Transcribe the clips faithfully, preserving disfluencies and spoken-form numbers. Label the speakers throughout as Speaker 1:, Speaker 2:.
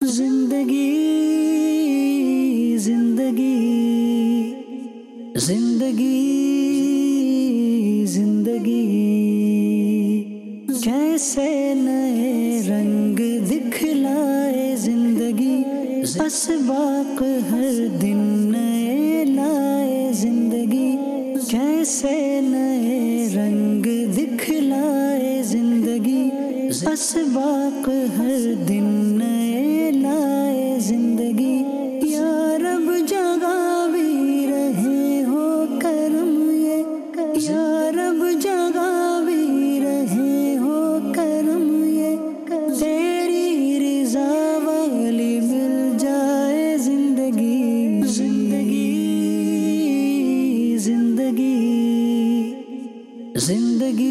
Speaker 1: जिंदगी जिंदगी जिंदगी जिंदगी कैसे नए रंग दिखलाए जिंदगी, असबाक हर दिन नए लाए जिंदगी, कैसे नए रंग दिखलाए जिंदगी, असबाक हर दिन नए लाए जिंदगी। या रब जगा भी रहे हो करम ये, या रब जगा भी रहे हो करम ये, तेरी रिजा वाली मिल जाए जिंदगी। जिंदगी जिंदगी जिंदगी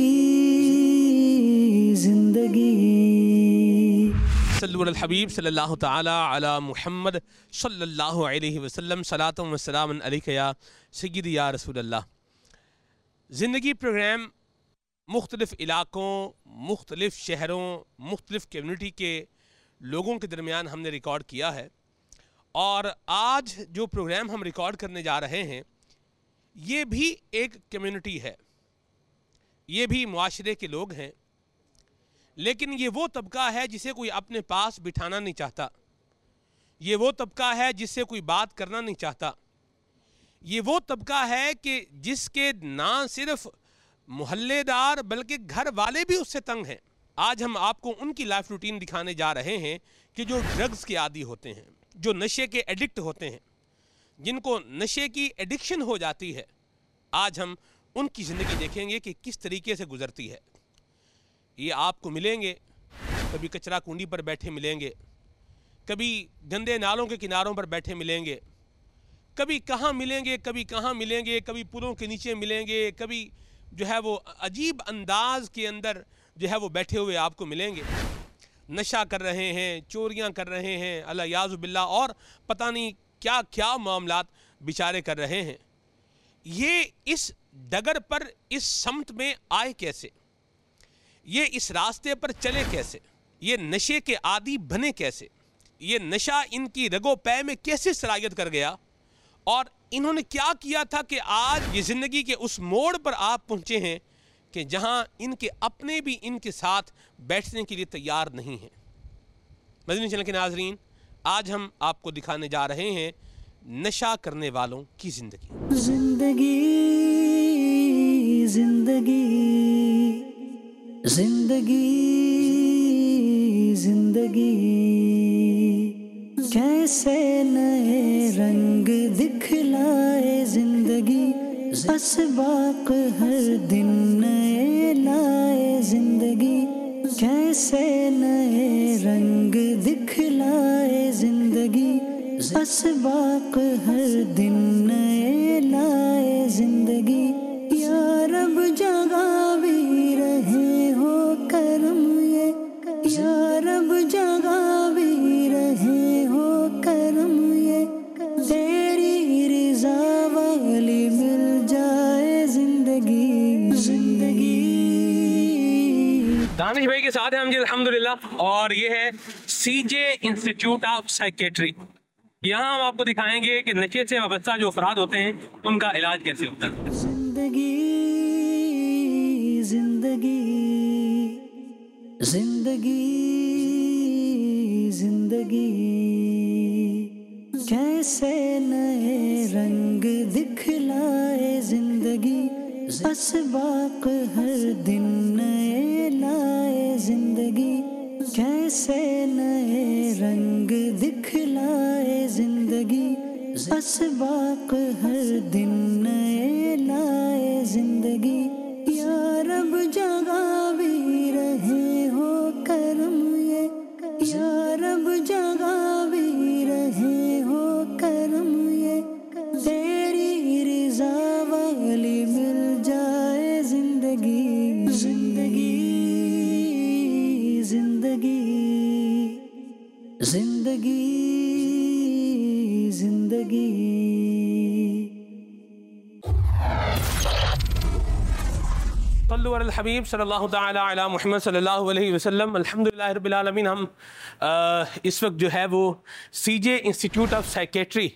Speaker 1: जिंदगी।
Speaker 2: सल्लु अलल हबीब सल्लल्लाहु ताला अला मुहम्मद सल्लल्लाहु अलैहि वसल्लम। सलातुम व सलामुन अलैका या सय्यदी या रसूल अल्लाह। ज़िंदगी प्रोग्राम मुख्तलिफ़ इलाक़ों, मुख्तलिफ़ शहरों, मुख्तलिफ़ कम्युनिटी के लोगों के दरमियान हमने रिकॉर्ड किया है, और आज जो प्रोग्राम हम रिकॉर्ड करने जा रहे हैं ये भी एक कम्युनिटी है, ये भी मुआशरे के लोग हैं, लेकिन ये वो तबका है जिसे कोई अपने पास बिठाना नहीं चाहता, ये वो तबका है जिससे कोई बात करना नहीं चाहता, ये वो तबका है कि जिसके ना सिर्फ मोहल्लेदार बल्कि घर वाले भी उससे तंग हैं। आज हम आपको उनकी लाइफ रूटीन दिखाने जा रहे हैं कि जो ड्रग्स के आदी होते हैं, जो नशे के एडिक्ट होते हैं, जिनको नशे की एडिक्शन हो जाती है। आज हम उनकी ज़िंदगी देखेंगे कि किस तरीके से गुजरती है। ये आपको मिलेंगे, कभी कचरा कुंडी पर बैठे मिलेंगे, कभी गंदे नालों के किनारों पर बैठे मिलेंगे, कभी कहाँ मिलेंगे कभी कहाँ मिलेंगे, कभी पुलों के नीचे मिलेंगे, कभी जो है वो अजीब अंदाज के अंदर जो है वो बैठे हुए आपको मिलेंगे। नशा कर रहे हैं, चोरियाँ कर रहे हैं, अल्लाह याज़ु बिल्लाह, और पता नहीं क्या क्या मामलात बेचारे कर रहे हैं। ये इस डगर पर, इस समत में आए कैसे, ये इस रास्ते पर चले कैसे, ये नशे के आदी बने कैसे, ये नशा इनकी रगो पै में कैसे सरायत कर गया, और इन्होंने क्या किया था कि आज ये ज़िंदगी के उस मोड़ पर आप पहुँचे हैं कि जहाँ इनके अपने भी इनके साथ बैठने के लिए तैयार नहीं हैं। मदनी चैनल के नाज़रीन, आज हम आपको दिखाने जा रहे हैं नशा करने वालों की ज़िंदगी।
Speaker 1: जिंदगी जिंदगी जिंदगी जिंदगी कैसे नए रंग दिखलाए जिंदगी, असबाक हर दिन नए लाए जिंदगी, कैसे नए रंग दिखलाए जिंदगी, असबाक हर दिन नए लाए जिंदगी। या रब जगा भी रहे हो करम ये, या रब जगा भी रहे हो करम ये, तेरी रिजा वाली मिल जाए जिंदगी। जिंदगी
Speaker 2: दानिश भाई के साथ हैं हम जी अल्हम्दुलिल्लाह, और ये है सीजे इंस्टीट्यूट ऑफ साइकेट्री। यहाँ हम आपको दिखाएंगे कि नशे से वाबस्ता जो अफराद होते हैं उनका इलाज कैसे होता है।
Speaker 1: जिंदगी जिंदगी जिंदगी जिंदगी कैसे नए रंग दिखलाए जिंदगी, असबाक हर दिन नए लाए जिंदगी, कैसे नए रंग दिखलाए जिंदगी, असबाक हर दिन नए लाए जिंदगी। या रब जगा भी रहे हो करम ये, या रब जगा भी रहे हो करम ये, तेरी रिजा वाली मिल जाए जिंदगी। जिंदगी जिंदगी जिंदगी जिंदगी।
Speaker 2: सल्लु अलल हबीब सल्लल्लाहु तआला अला मुहम्मद सल्लल्लाहु अलैहि वसल्लम। अल्हम्दुलिल्लाह रब्बिल आलमीन। हम आ, इस वक्त जो है वो CJ institute of psychiatry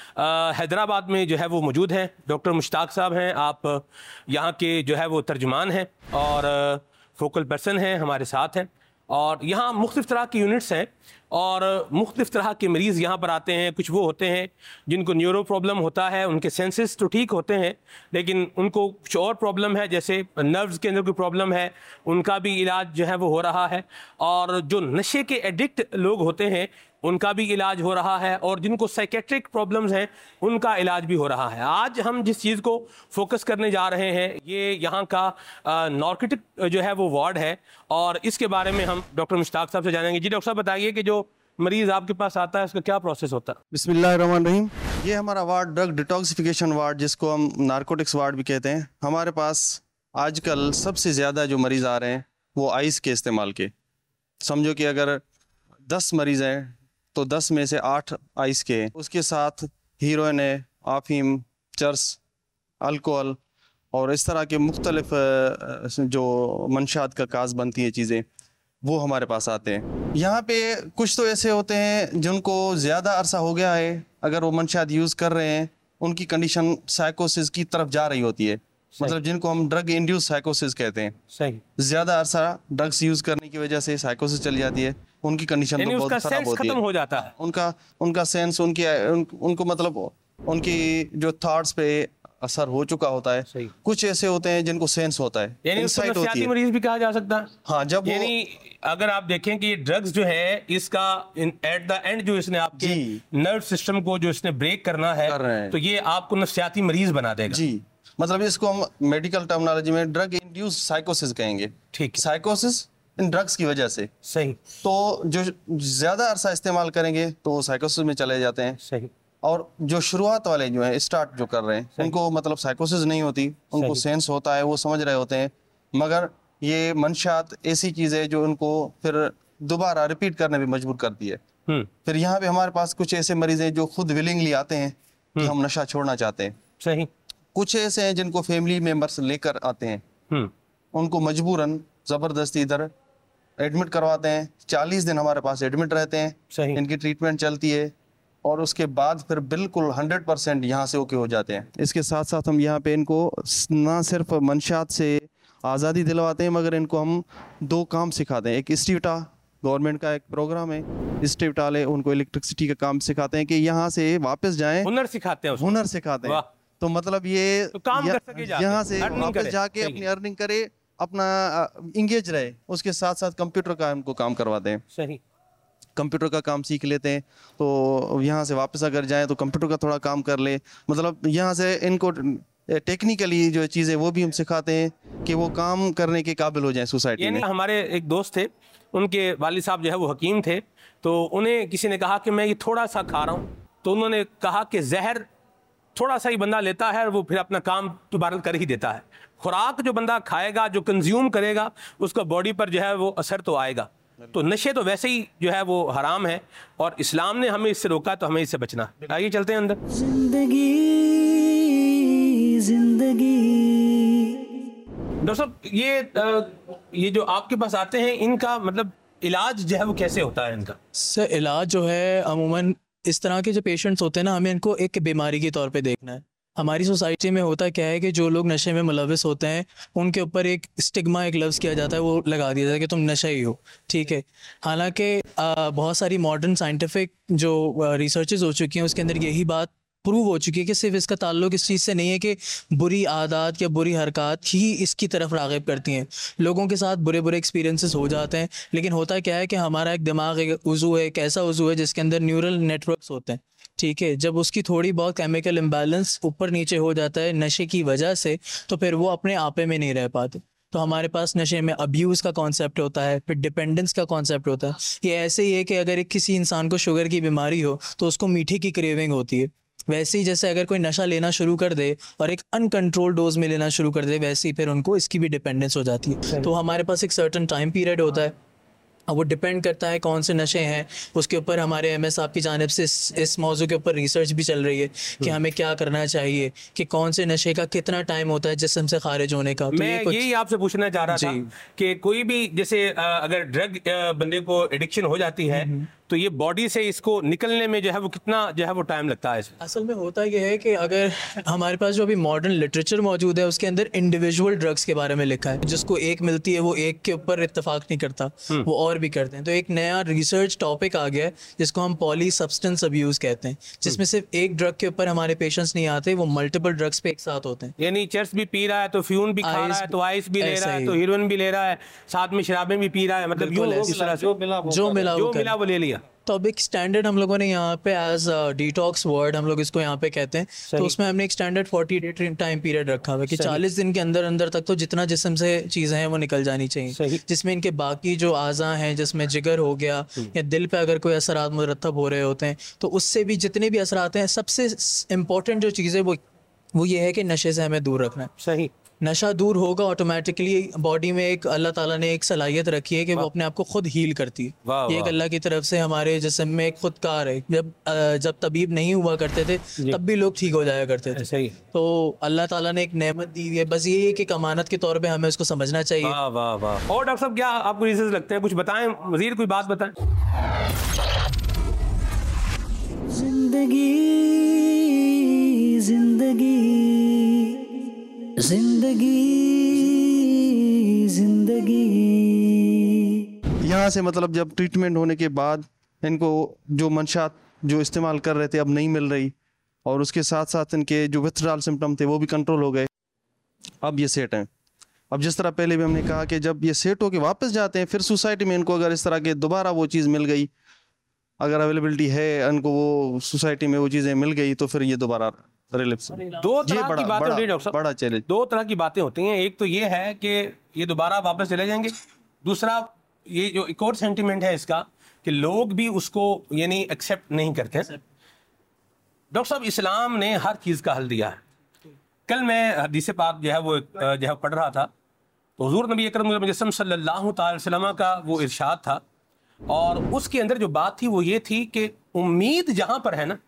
Speaker 2: Hyderabad में जो है वो मौजूद हैं। डॉक्टर मुश्ताक साहब हैं, आप यहाँ के जो है वो तर्जुमान हैं और फोकल पर्सन हैं, हमारे साथ हैं। और यहाँ मुख्तलिफ़ तरह की यूनिट्स हैं और मुख्तलिफ़ तरह के मरीज़ यहाँ पर आते हैं। कुछ वो होते हैं जिनको न्यूरो प्रॉब्लम होता है, उनके सेंसेस तो ठीक होते हैं लेकिन उनको कुछ और प्रॉब्लम है, जैसे नर्व्स के अंदर कोई प्रॉब्लम है, उनका भी इलाज जो है वो हो रहा है। और जो नशे के एडिक्ट लोग होते हैं उनका भी इलाज हो रहा है और जिनको साइकेट्रिक प्रॉब्लम्स हैं उनका इलाज भी हो रहा है। आज हम जिस चीज़ को फोकस करने जा रहे हैं ये यहाँ का नार्कोटिक जो है वो वार्ड है और इसके बारे में हम डॉक्टर मुश्ताक साहब से जानेंगे। जी डॉक्टर साहब बताइए कि जो मरीज़ आपके पास आता है उसका क्या प्रोसेस होता है?
Speaker 3: बिस्मिल्लाहिर्रहमानिर्रहीम। ये हमारा वार्ड ड्रग डिटॉक्सिफिकेशन वार्ड, जिसको हम नार्कोटिक्स वार्ड भी कहते हैं। हमारे पास आजकल सबसे ज़्यादा जो मरीज़ आ रहे हैं वो आइस के इस्तेमाल के। समझो कि अगर दस मरीज़ हैं तो दस में से आठ आइस के हैं। उसके साथ हीरोइन है, आफीम, चर्स, अल्कोहल और इस तरह के मुख्तलिफ जो मंशात का काज बनती हैं चीज़ें, वो हमारे पास आते हैं। यहाँ पे कुछ तो ऐसे होते हैं जिनको ज़्यादा अरसा हो गया है, अगर वो मंशात यूज़ कर रहे हैं उनकी कंडीशन साइकोसिस की तरफ जा रही होती है, मतलब जिनको हम ड्रग इंड्यूस साइकोसिस कहते हैं।
Speaker 2: सही।
Speaker 3: ज़्यादा अरसा ड्रग्स यूज़ करने की वजह से साइकोसिस चली जाती है, उनकी कंडीशन तो बहुत खराब होती है,
Speaker 2: खत्म हो जाता है
Speaker 3: उनका उनका सेंस, उनकी उन, उनको मतलब उनकी जो थॉट्स पे असर हो चुका होता है।
Speaker 2: सही।
Speaker 3: कुछ ऐसे होते हैं जिनको सेंस होता है,
Speaker 2: यानी उसको नफसियाती मरीज भी कहा जा सकता है।
Speaker 3: हाँ, जब
Speaker 2: यानी अगर आप देखें कि ड्रग्स जो है इसका एट द एंड जो इसने आपके नर्व सिस्टम को जो इसने ब्रेक करना है कर तो ये आपको नफसियाती मरीज बना देगा। जी,
Speaker 3: मतलब इसको हम मेडिकल टर्मिनोलॉजी में ड्रग इंड्यूस साइकोसिस कहेंगे।
Speaker 2: ठीक,
Speaker 3: साइकोसिस इन ड्रग्स की वजह से।
Speaker 2: सही।
Speaker 3: तो जो ज्यादा अरसा इस्तेमाल करेंगे तो वो साइकोसिस में चले जाते हैं।
Speaker 2: सही।
Speaker 3: और जो शुरुआत वाले जो है, स्टार्ट जो कर रहे हैं, उनको मतलब साइकोसिस नहीं होती, उनको सेंस होता है, वो समझ रहे होते हैं, मगर ये मंशात ऐसी चीज है जो उनको फिर दोबारा रिपीट करने पे मजबूर करती है। फिर यहाँ पे हमारे पास कुछ ऐसे मरीज हैं जो खुद विलिंगली आते हैं कि हम नशा छोड़ना चाहते हैं।
Speaker 2: सही।
Speaker 3: कुछ ऐसे हैं जिनको फैमिली मेंबर्स लेकर आते हैं, उनको मजबूरन जबरदस्ती इधर एडमिट करवाते हैं। चालीस दिन हमारे पास एडमिट रहते हैं।
Speaker 2: सही।
Speaker 3: इनकी ट्रीटमेंट चलती है और उसके बाद फिर बिल्कुल हंड्रेड परसेंट यहाँ से ओके हो जाते हैं। इसके साथ साथ हम यहाँ पे इनको ना सिर्फ मंशात से आज़ादी दिलवाते हैं, मगर इनको हम दो काम सिखाते हैं। एक स्टीवटा गवर्नमेंट का एक प्रोग्राम है, स्टीवटा वाले उनको इलेक्ट्रिसिटी का काम सिखाते हैं कि यहाँ से वापस जाएं,
Speaker 2: हुनर सिखाते हैं,
Speaker 3: हुनर सिखाते हैं। तो मतलब ये
Speaker 2: तो काम कर सके,
Speaker 3: यहाँ से वापस जाके अपनी अर्निंग करे, अपना इंगेज रहे। उसके साथ साथ कंप्यूटर का इनको काम करवाते हैं।
Speaker 2: सही।
Speaker 3: कंप्यूटर का काम सीख लेते हैं तो यहाँ से वापस अगर जाएं तो कंप्यूटर का थोड़ा काम कर ले। मतलब यहाँ से इनको टेक्निकली जो चीज़ें वो भी हम सिखाते हैं कि वो काम करने के काबिल हो जाएं सोसाइटी में।
Speaker 2: हमारे एक दोस्त थे, उनके वालिद साहब जो है वो हकीम थे, तो उन्हें किसी ने कहा कि मैं ये थोड़ा सा खा रहा हूँ, तो उन्होंने कहा कि जहर थोड़ा सा ही बंदा लेता है और वो फिर अपना काम दोबारा कर ही देता है। खुराक जो बंदा खाएगा, जो कंज्यूम करेगा, उसका बॉडी पर जो है वो असर तो आएगा। तो नशे तो वैसे ही जो है वो हराम है और इस्लाम ने हमें इससे रोका, तो हमें इससे बचना। आइए चलते हैं अंदर।
Speaker 1: जिंदगी जिंदगी
Speaker 2: डॉक्टर साहब, ये ये जो आपके पास आते हैं इनका मतलब इलाज जो है वो कैसे होता है इनका?
Speaker 4: सर इलाज जो है अमूमन इस तरह के जो पेशेंट्स होते हैं ना, हमें इनको एक बीमारी के तौर पे देखना है। हमारी सोसाइटी में होता क्या है कि जो लोग नशे में मुलविस होते हैं उनके ऊपर एक स्टिग्मा, एक लफ्ज़ किया जाता है, वो लगा दिया जाता है कि तुम नशा ही हो। ठीक है, हालांकि बहुत सारी मॉडर्न साइंटिफिक जो रिसर्चेज हो चुकी हैं उसके अंदर यही बात प्रूव हो चुकी है कि सिर्फ इसका ताल्लुक इस चीज़ से नहीं है कि बुरी आदत या बुरी हरकत ही इसकी तरफ राग़िब करती हैं। लोगों के साथ बुरे बुरे एक्सपीरियंसेस हो जाते हैं, लेकिन होता क्या है कि हमारा एक दिमाग, एक उज़ू है, एक ऐसा उज़ू है जिसके अंदर न्यूरल नेटवर्क्स होते हैं। ठीक है, जब उसकी थोड़ी बहुत केमिकल इम्बैलेंस ऊपर नीचे हो जाता है नशे की वजह से, तो फिर वो अपने आपे में नहीं रह पाते। तो हमारे पास नशे में अब्यूज़ का कॉन्सेप्ट होता है, फिर डिपेंडेंस का कॉन्सेप्ट होता है। ये ऐसे ही है कि अगर एक किसी इंसान को शुगर की बीमारी हो तो उसको मीठे की क्रेविंग होती है, वैसे ही जैसे अगर कोई नशा लेना शुरू कर दे और एक अनकंट्रोल डोज में लेना शुरू कर दे, वैसे ही फिर उनको इसकी भी डिपेंडेंस हो जाती है। तो हमारे पास एक सर्टन टाइम पीरियड होता है अब वो डिपेंड करता है कौन से नशे हैं, उसके ऊपर हमारे एम एस साहब की जानिब से इस, इस मौजू के ऊपर रिसर्च भी चल रही है कि हमें क्या करना चाहिए, कि कौन से नशे का कितना टाइम होता है जिस्म से खारिज होने का। तो
Speaker 2: मैं
Speaker 4: ये कुछ...
Speaker 2: यही आपसे पूछना चाह रहा था कि कोई भी जैसे अगर ड्रग बंदे को एडिक्शन हो जाती है तो ये बॉडी से इसको निकलने में जो है वो कितना जो है वो टाइम लगता है?
Speaker 4: असल में होता ये है कि अगर हमारे पास जो अभी मॉडर्न लिटरेचर मौजूद है उसके अंदर इंडिविजुअल ड्रग्स के बारे में लिखा है, जिसको एक मिलती है वो एक के ऊपर इत्तेफाक नहीं करता, वो और भी करते हैं। तो एक नया रिसर्च टॉपिक आ गया है जिसको हम पॉली सब्सटेंस अब्यूज कहते हैं, जिसमें सिर्फ एक ड्रग के ऊपर हमारे पेशेंट्स नहीं आते, वो मल्टीपल ड्रग्स पे एक साथ होते हैं।
Speaker 2: यानी चर्स भी पी रहा है तो फ्यून भी खा रहा है तो आइस भी ले रहा है तो हीरोइन भी ले रहा है, साथ में शराबें भी पी रहा है, मतलब यूं इस तरह से जो मिला
Speaker 4: जो मिला
Speaker 2: जो मिला वो ले लिया।
Speaker 4: तो अब एक स्टैंडर्ड हम लोगों ने यहाँ पे एज डिटॉक्स वर्ड हम लोग इसको यहाँ पे कहते हैं, तो उसमें हमने एक standard forty day time period रखा हुआ है कि चालीस दिन के अंदर अंदर तक तो जितना जिस्म से चीज़ें हैं वो निकल जानी चाहिए, जिसमें इनके बाकी जो आज़ा हैं, जिसमें जिगर हो गया या दिल पे अगर कोई असरात मुरतब हो रहे होते हैं तो उससे भी जितने भी असरात हैं, सबसे इम्पोर्टेंट जो चीज़ है वो वो ये है कि नशे से हमें दूर रखना है।
Speaker 2: सही,
Speaker 4: नशा दूर होगा ऑटोमेटिकली बॉडी में एक अल्लाह ताला ने एक सलाहियत रखी है कि वो अपने आप को खुद हील करती है। ये एक अल्लाह की तरफ से हमारे जिस्म में एक खुदकार है। जब जब तबीब नहीं हुआ करते थे तब भी लोग ठीक हो जाया करते थे।
Speaker 2: सही।
Speaker 4: तो अल्लाह ताला ने एक नेमत दी हुई है, बस ये एक अमानत के तौर पे हमें उसको समझना चाहिए।
Speaker 2: वाह वाह वाह। और डॉक्टर साहब क्या आपको रीजंस लगते हैं, कुछ बताएं मजीद, कोई बात बताएं।
Speaker 1: जिंदगी जिंदगी जिंदगी जिंदगी।
Speaker 3: यहाँ से मतलब जब ट्रीटमेंट होने के बाद इनको जो मंशात जो इस्तेमाल कर रहे थे अब नहीं मिल रही, और उसके साथ साथ इनके जो विथड्रॉल सिम्टम थे वो भी कंट्रोल हो गए, अब ये सेट हैं। अब जिस तरह पहले भी हमने कहा कि जब ये सेट होके वापस जाते हैं फिर सोसाइटी में इनको अगर इस तरह के दोबारा वो चीज़ मिल गई, अगर अवेलेबिलिटी है इनको वो सोसाइटी में वो चीज़ें मिल गई तो फिर ये दोबारा रिलिप्स।
Speaker 2: दो तरह की बातें होती हैं डॉक्टर साहब,
Speaker 3: बड़ा चैलेंज।
Speaker 2: दो तरह की बातें होती हैं, एक तो ये है कि ये दोबारा वापस चले जाएंगे, दूसरा ये जो एक और सेंटिमेंट है इसका कि लोग भी उसको यानी एक्सेप्ट नहीं करते। डॉक्टर साहब इस्लाम ने हर चीज़ का हल दिया है। कल मैं हदीस पाक जो है वो जो है पढ़ रहा था तो हुजूर नबी अकरम मुजस्सम सल्लल्लाहु अलैहि वसल्लम का वो इरशाद था, और उसके अंदर जो बात थी वो ये थी कि उम्मीद जहाँ पर है ना,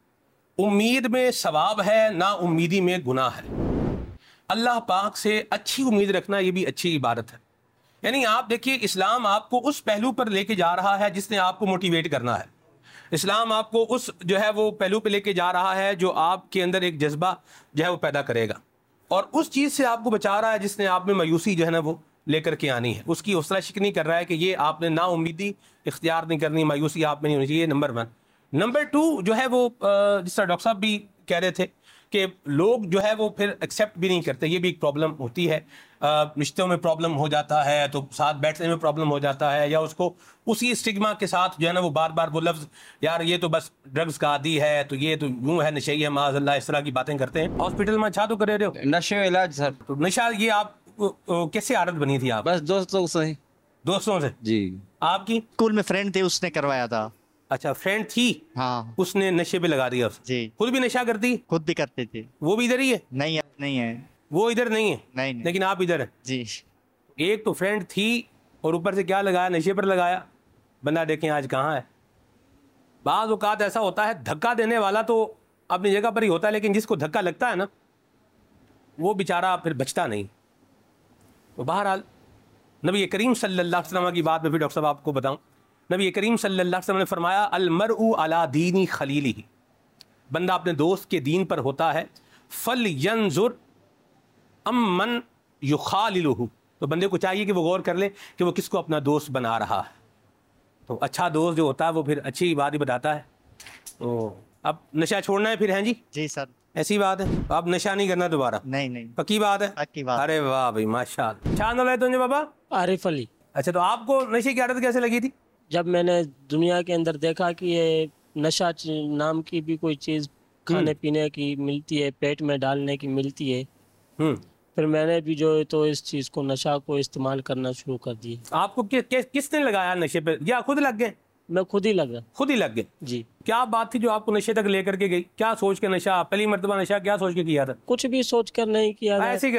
Speaker 2: उम्मीद में सवाब है, ना उम्मीदी में गुनाह है। अल्लाह पाक से अच्छी उम्मीद रखना ये भी अच्छी इबादत है। यानी आप देखिए इस्लाम आपको उस पहलू पर लेके जा रहा है जिसने आपको मोटिवेट करना है। इस्लाम आपको उस जो है वो पहलू पे लेके जा रहा है जो आपके अंदर एक जज्बा जो है वो पैदा करेगा, और उस चीज़ से आपको बचा रहा है जिसने आप में मायूसी जो है ना वो लेकर के आनी है। उसकी हौसला शिकनी कर रहा है कि ये आपने ना उम्मीदी इख्तियार नहीं करनी, मायूसी आप में नहीं होनी चाहिए। Number one. नंबर टू जो है वो जिस तरह डॉक्टर साहब भी कह रहे थे कि लोग जो है वो फिर एक्सेप्ट भी नहीं करते, ये भी एक प्रॉब्लम होती है। रिश्तों में प्रॉब्लम हो जाता है तो साथ बैठने में प्रॉब्लम हो जाता है, या उसको उसी स्टिग्मा के साथ जो है ना वो बार बार वो लफ्ज़ यार ये तो बस ड्रग्स का आदी है, तो ये तो यूँ है, नशे है, माज़अल्लाह, इस तरह की बातें करते हैं। हॉस्पिटल में अच्छा तो कर रहे हो
Speaker 5: नशे इलाज सर।
Speaker 2: तो नशा ये आप कैसे आदत बनी थी आप?
Speaker 5: बस दोस्तों से।
Speaker 2: दोस्तों से
Speaker 5: जी।
Speaker 2: आपकी
Speaker 6: स्कूल में फ्रेंड थे उसने करवाया था।
Speaker 2: अच्छा, फ्रेंड थी,
Speaker 6: हाँ,
Speaker 2: उसने नशे पे लगा दिया उसे।
Speaker 6: जी।
Speaker 2: खुद भी नशा करती?
Speaker 6: खुद भी करते थे।
Speaker 2: वो भी इधर ही है?
Speaker 6: नहीं अब नहीं है।
Speaker 2: वो इधर नहीं है?
Speaker 6: नहीं, नहीं।
Speaker 2: लेकिन आप इधर है
Speaker 6: जी।
Speaker 2: एक तो फ्रेंड थी और ऊपर से क्या लगाया, नशे पर लगाया। बंदा देखें आज कहाँ है। बाज़ औक़ात ऐसा होता है धक्का देने वाला तो अपनी जगह पर ही होता है, लेकिन जिसको धक्का लगता है ना वो बेचारा फिर बचता नहीं। तो बहरहाल नबी करीम सल्लल्लाहु अलैहि वसल्लम की बात में फिर डॉक्टर साहब आपको बताऊं, नबी करीम सल्लल्लाहु अलैहि वसल्लम ने फरमाया अल-मरउ अला दीनी खलीलिही, बंदा अपने दोस्त के दीन पर होता है। फल यंजुर अम्मन युखालिलुहु, तो बंदे को चाहिए कि वो गौर कर ले कि वो किसको अपना दोस्त बना रहा है। तो अच्छा दोस्त जो होता है वो फिर अच्छी बात ही बताता है। तो अब नशा छोड़ना है फिर, हैं जी?
Speaker 6: जी सर।
Speaker 2: ऐसी बात है, तो अब नशा नहीं करना दोबारा?
Speaker 6: नहीं नहीं,
Speaker 2: पक्की बात है?
Speaker 6: पक्की बात।
Speaker 2: अरे वाह भाई माशाल्लाह। क्या नाम है तुझे बाबा?
Speaker 7: आरिफ अली।
Speaker 2: अच्छा, तो आपको नशे की आदत कैसे लगी थी?
Speaker 7: जब मैंने दुनिया के अंदर देखा कि ये नशा च- नाम की भी कोई चीज़ खाने पीने की मिलती है, पेट में डालने की मिलती है,
Speaker 2: हम्म
Speaker 7: फिर मैंने भी जो है तो इस चीज़ को, नशा को इस्तेमाल करना शुरू कर दिया।
Speaker 2: आपको कि, कि, किसने लगाया नशे पे, या खुद लग गए?
Speaker 7: मैं खुद ही लगा।
Speaker 2: खुद ही लग गए?
Speaker 7: जी।
Speaker 2: क्या बात थी जो आपको नशे तक लेकर के गई? क्या सोच के नशा, पहली मर्तबा नशा क्या सोच के किया था?
Speaker 7: कुछ भी सोच कर नहीं किया था।
Speaker 2: ऐसे ही कर लिया?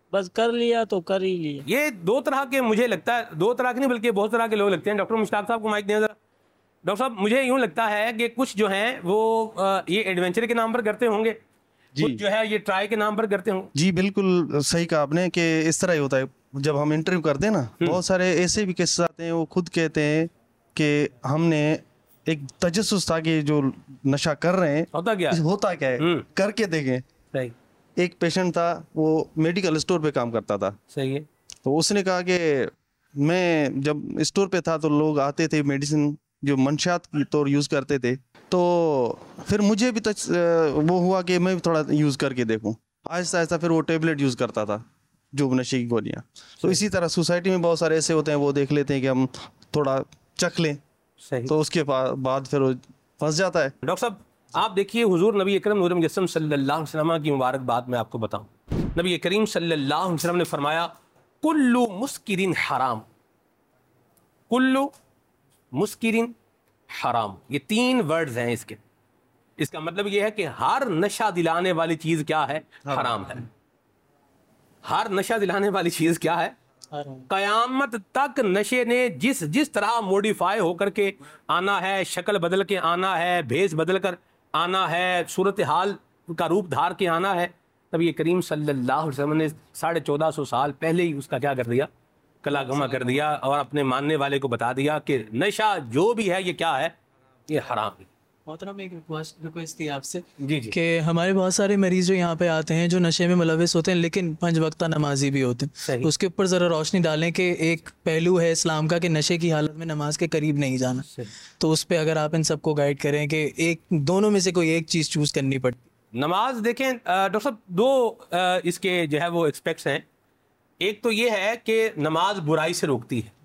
Speaker 7: बस कर लिया तो कर ही लिया।
Speaker 2: ये दो तरह के, मुझे लगता है दो तरह के नहीं बल्कि बहुत तरह के लोग लगते हैं। डॉक्टर मुश्ताक साहब को माइक दें जरा। डॉक्टर साहब, मुझे यूँ लगता है कि कुछ जो हैं वो आ, ये एडवेंचर के नाम पर करते होंगे, कुछ जो है ये ट्राई के नाम पर करते होंगे।
Speaker 3: जी बिल्कुल सही कहा आपने कि इस तरह ही होता है। जब हम इंटरव्यू करते हैं ना, बहुत सारे ऐसे भी केसेस आते हैं, वो खुद कहते हैं कि हमने एक तजस्सुस था कि जो नशा कर रहे हैं
Speaker 2: होता क्या है?
Speaker 3: होता क्या है, करके देखें।
Speaker 2: सही
Speaker 3: एक पेशेंट था, वो मेडिकल स्टोर पे काम करता था।
Speaker 2: सही है।
Speaker 3: तो उसने कहा कि मैं जब स्टोर पे था तो लोग आते थे मेडिसिन जो मंशियात की तौर यूज़ करते थे, तो फिर मुझे भी तच, वो हुआ कि मैं भी थोड़ा यूज़ करके देखूं। आहिस्ता आहिस्ता फिर वो टेबलेट यूज़ करता था, जो नशे की गोलियां। तो इसी तरह सोसाइटी में बहुत सारे ऐसे होते हैं, वो देख लेते हैं कि हम थोड़ा चख लें,
Speaker 2: सही।
Speaker 3: तो उसके बाद फिर वो फंस जाता है।
Speaker 2: डॉक्टर साहब, आप देखिए हुजूर नबी अकरम नूर मुजस्सम सल्लल्लाहु अलैहि वसल्लम की मुबारक बात मैं आपको बताऊं। नबी करीम सल्लल्लाहु अलैहि वसल्लम ने फरमाया, कुल्लु मुस्किरिन हराम, कुल्लु मुस्किरिन हराम। ये तीन वर्ड्स हैं इसके। इसका मतलब ये है कि हर नशा दिलाने वाली चीज क्या है? हराम है। हर नशा दिलाने वाली चीज क्या है? कयामत तक नशे ने जिस जिस तरह मॉडिफाई होकर के आना है, शक्ल बदल के आना है, भेष बदल कर आना है, सूरत हाल का रूप धार के आना है, तब ये करीम सल्लल्लाहु अलैहि वसल्लम ने साढ़े चौदह सौ साल पहले ही उसका क्या कर दिया? कला गमा कर दिया और अपने मानने वाले को बता दिया कि नशा जो भी है ये क्या है? ये हराम है।
Speaker 4: मोहतरम, एक रिक्वेस्ट थी आपसे
Speaker 2: जी जी
Speaker 4: कि हमारे बहुत सारे मरीज जो यहाँ पे आते हैं जो नशे में मुलविस होते हैं लेकिन पंज वक्ता नमाजी भी होते हैं, उसके ऊपर ज़रा रोशनी डालें कि एक पहलू है इस्लाम का कि नशे की हालत में नमाज के करीब नहीं जाना, तो उस पर अगर आप इन सबको गाइड करें कि एक दोनों में से कोई एक चीज़ चूज़ करनी पड़ती।
Speaker 2: नमाज देखें डॉक्टर साहब, दो इसके जो है वो एक्सपेक्ट्स हैं। एक तो ये है कि नमाज बुराई से रोकती है,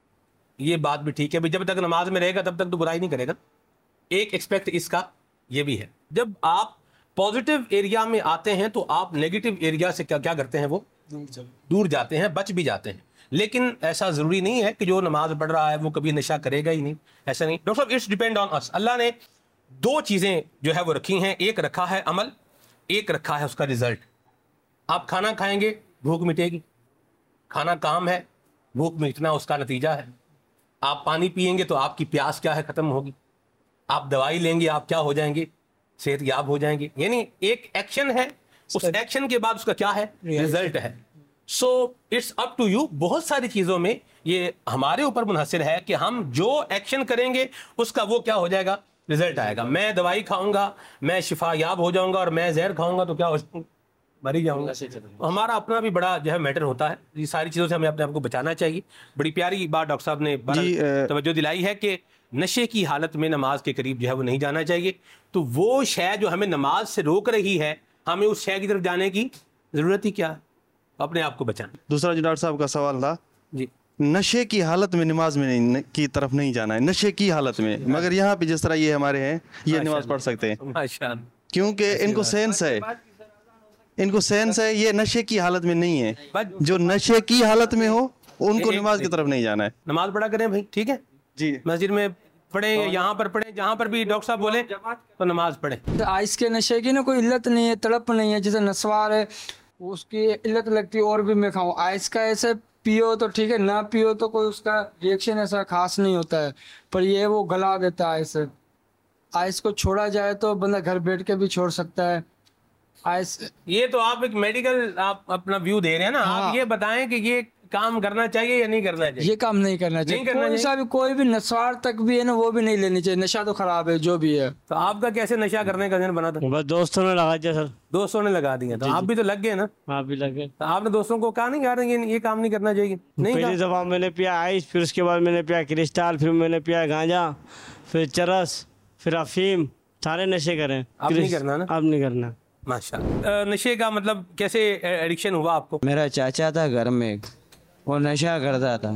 Speaker 2: ये बात भी ठीक है भाई, जब तक नमाज में रहेगा तब तक तो बुराई नहीं करेगा। एक एक्सपेक्ट इसका ये भी है, जब आप पॉजिटिव एरिया में आते हैं तो आप नेगेटिव एरिया से क्या क्या करते हैं? वो दूर जाते हैं, बच भी जाते हैं। लेकिन ऐसा ज़रूरी नहीं है कि जो नमाज पढ़ रहा है वो कभी नशा करेगा ही नहीं, ऐसा नहीं। डॉक्टर साहब, it's depend on us. Allah ने दो चीज़ें जो है वो रखी हैं, एक रखा है अमल, एक रखा है उसका रिजल्ट। आप खाना खाएंगे, भूख मिटेगी, खाना काम है, भूख मिटना उसका नतीजा है। आप पानी पिएंगे तो आपकी प्यास क्या है? ख़त्म होगी। आप दवाई लेंगे, आप क्या हो जाएंगे? सेहत याब हो जाएंगे। यानी एक एक्शन है, उस एक्शन के बाद उसका क्या है? रिजल्ट है। So it's up to you. बहुत सारी चीज़ों में ये हमारे ऊपर मुनहसर है कि हम जो एक्शन करेंगे उसका वो क्या हो जाएगा? रिजल्ट आएगा। मैं दवाई खाऊंगा, मैं शिफा याब हो जाऊंगा, और मैं जहर खाऊंगा तो क्या हो जाऊंगा? मर ही जाऊंगा। हमारा अपना भी बड़ा जो है मैटर होता है। ये सारी चीज़ों से हमें अपने आप को बचाना चाहिए। बड़ी प्यारी बात डॉक्टर साहब ने तवज्जो दिलाई है कि नशे की हालत में नमाज के करीब जो है वो नहीं जाना चाहिए। तो वो शय जो हमें नमाज से रोक रही है, हमें उस शय की तरफ जाने की ज़रूरत ही क्या है? अपने आप को बचाना।
Speaker 3: दूसरा जो डॉक्टर साहब का सवाल था,
Speaker 2: जी,
Speaker 3: नशे की हालत में नमाज में नहीं की तरफ नहीं जाना है, नशे की हालत में। मगर यहाँ पे जिस तरह ये हमारे हैं, ये नमाज पढ़ सकते हैं
Speaker 2: माशाअल्लाह,
Speaker 3: क्योंकि इनको सेंस है, इनको सेंस है। ये नशे की हालत में नहीं है। जो नशे की हालत में हो उनको नमाज की तरफ नहीं जाना है।
Speaker 2: नमाज पढ़ा करें भाई, ठीक है
Speaker 3: जी,
Speaker 2: मस्जिद में पढ़े, यहाँ पर पढ़े, जहाँ पर भी डॉक्टर साहब बोले तो नमाज पढ़े।
Speaker 5: तो आइस के नशे की ना कोई इल्लत नहीं है, तड़प नहीं है। जैसे नस्वार है उसकी इल्लत लगती है और भी मैं खाऊं। आइस का ऐसे पियो तो ठीक है, ना पियो तो कोई उसका रिएक्शन ऐसा खास नहीं होता है, पर ये वो गला देता है आइस। आइस को छोड़ा जाए तो बंदा घर बैठ के भी छोड़ सकता है आइस।
Speaker 2: ये तो आप एक मेडिकल आप अपना व्यू दे रहे हैं ना।
Speaker 5: हाँ।
Speaker 2: आप ये बताएं कि ये काम करना चाहिए या नहीं करना चाहिए?
Speaker 5: ये काम नहीं करना चाहिए।
Speaker 2: नहीं करना
Speaker 5: कोई सा भी कोई भी नस्वार तक भी है ना, वो भी नहीं लेनी चाहिए। नशा तो खराब है जो भी है।
Speaker 2: तो आपका कैसे नशा करने का दिन बना था?
Speaker 8: बस दोस्तों ने लगा दिया सर।
Speaker 2: दोस्तों ने लगा दिया, तो आप भी तो लग गए ना?
Speaker 8: आप भी लगे।
Speaker 2: तो आपने दोस्तों को कहा नहीं यार ये ये काम नहीं करना चाहिए? नहीं
Speaker 8: पहली
Speaker 2: कहा?
Speaker 8: दफा मैंने पिया आइस, फिर उसके बाद मैंने पिया क्रिस्टल, फिर मैंने पिया गांजा, फिर चरस, फिर अफीम, सारे नशे करें।
Speaker 2: अब नहीं करना ना?
Speaker 8: अब नहीं करना।
Speaker 2: माशाअल्लाह। नशे का मतलब कैसे एडिक्शन हुआ आपको?
Speaker 9: मेरा चाचा था घर में, वो नशा करता था।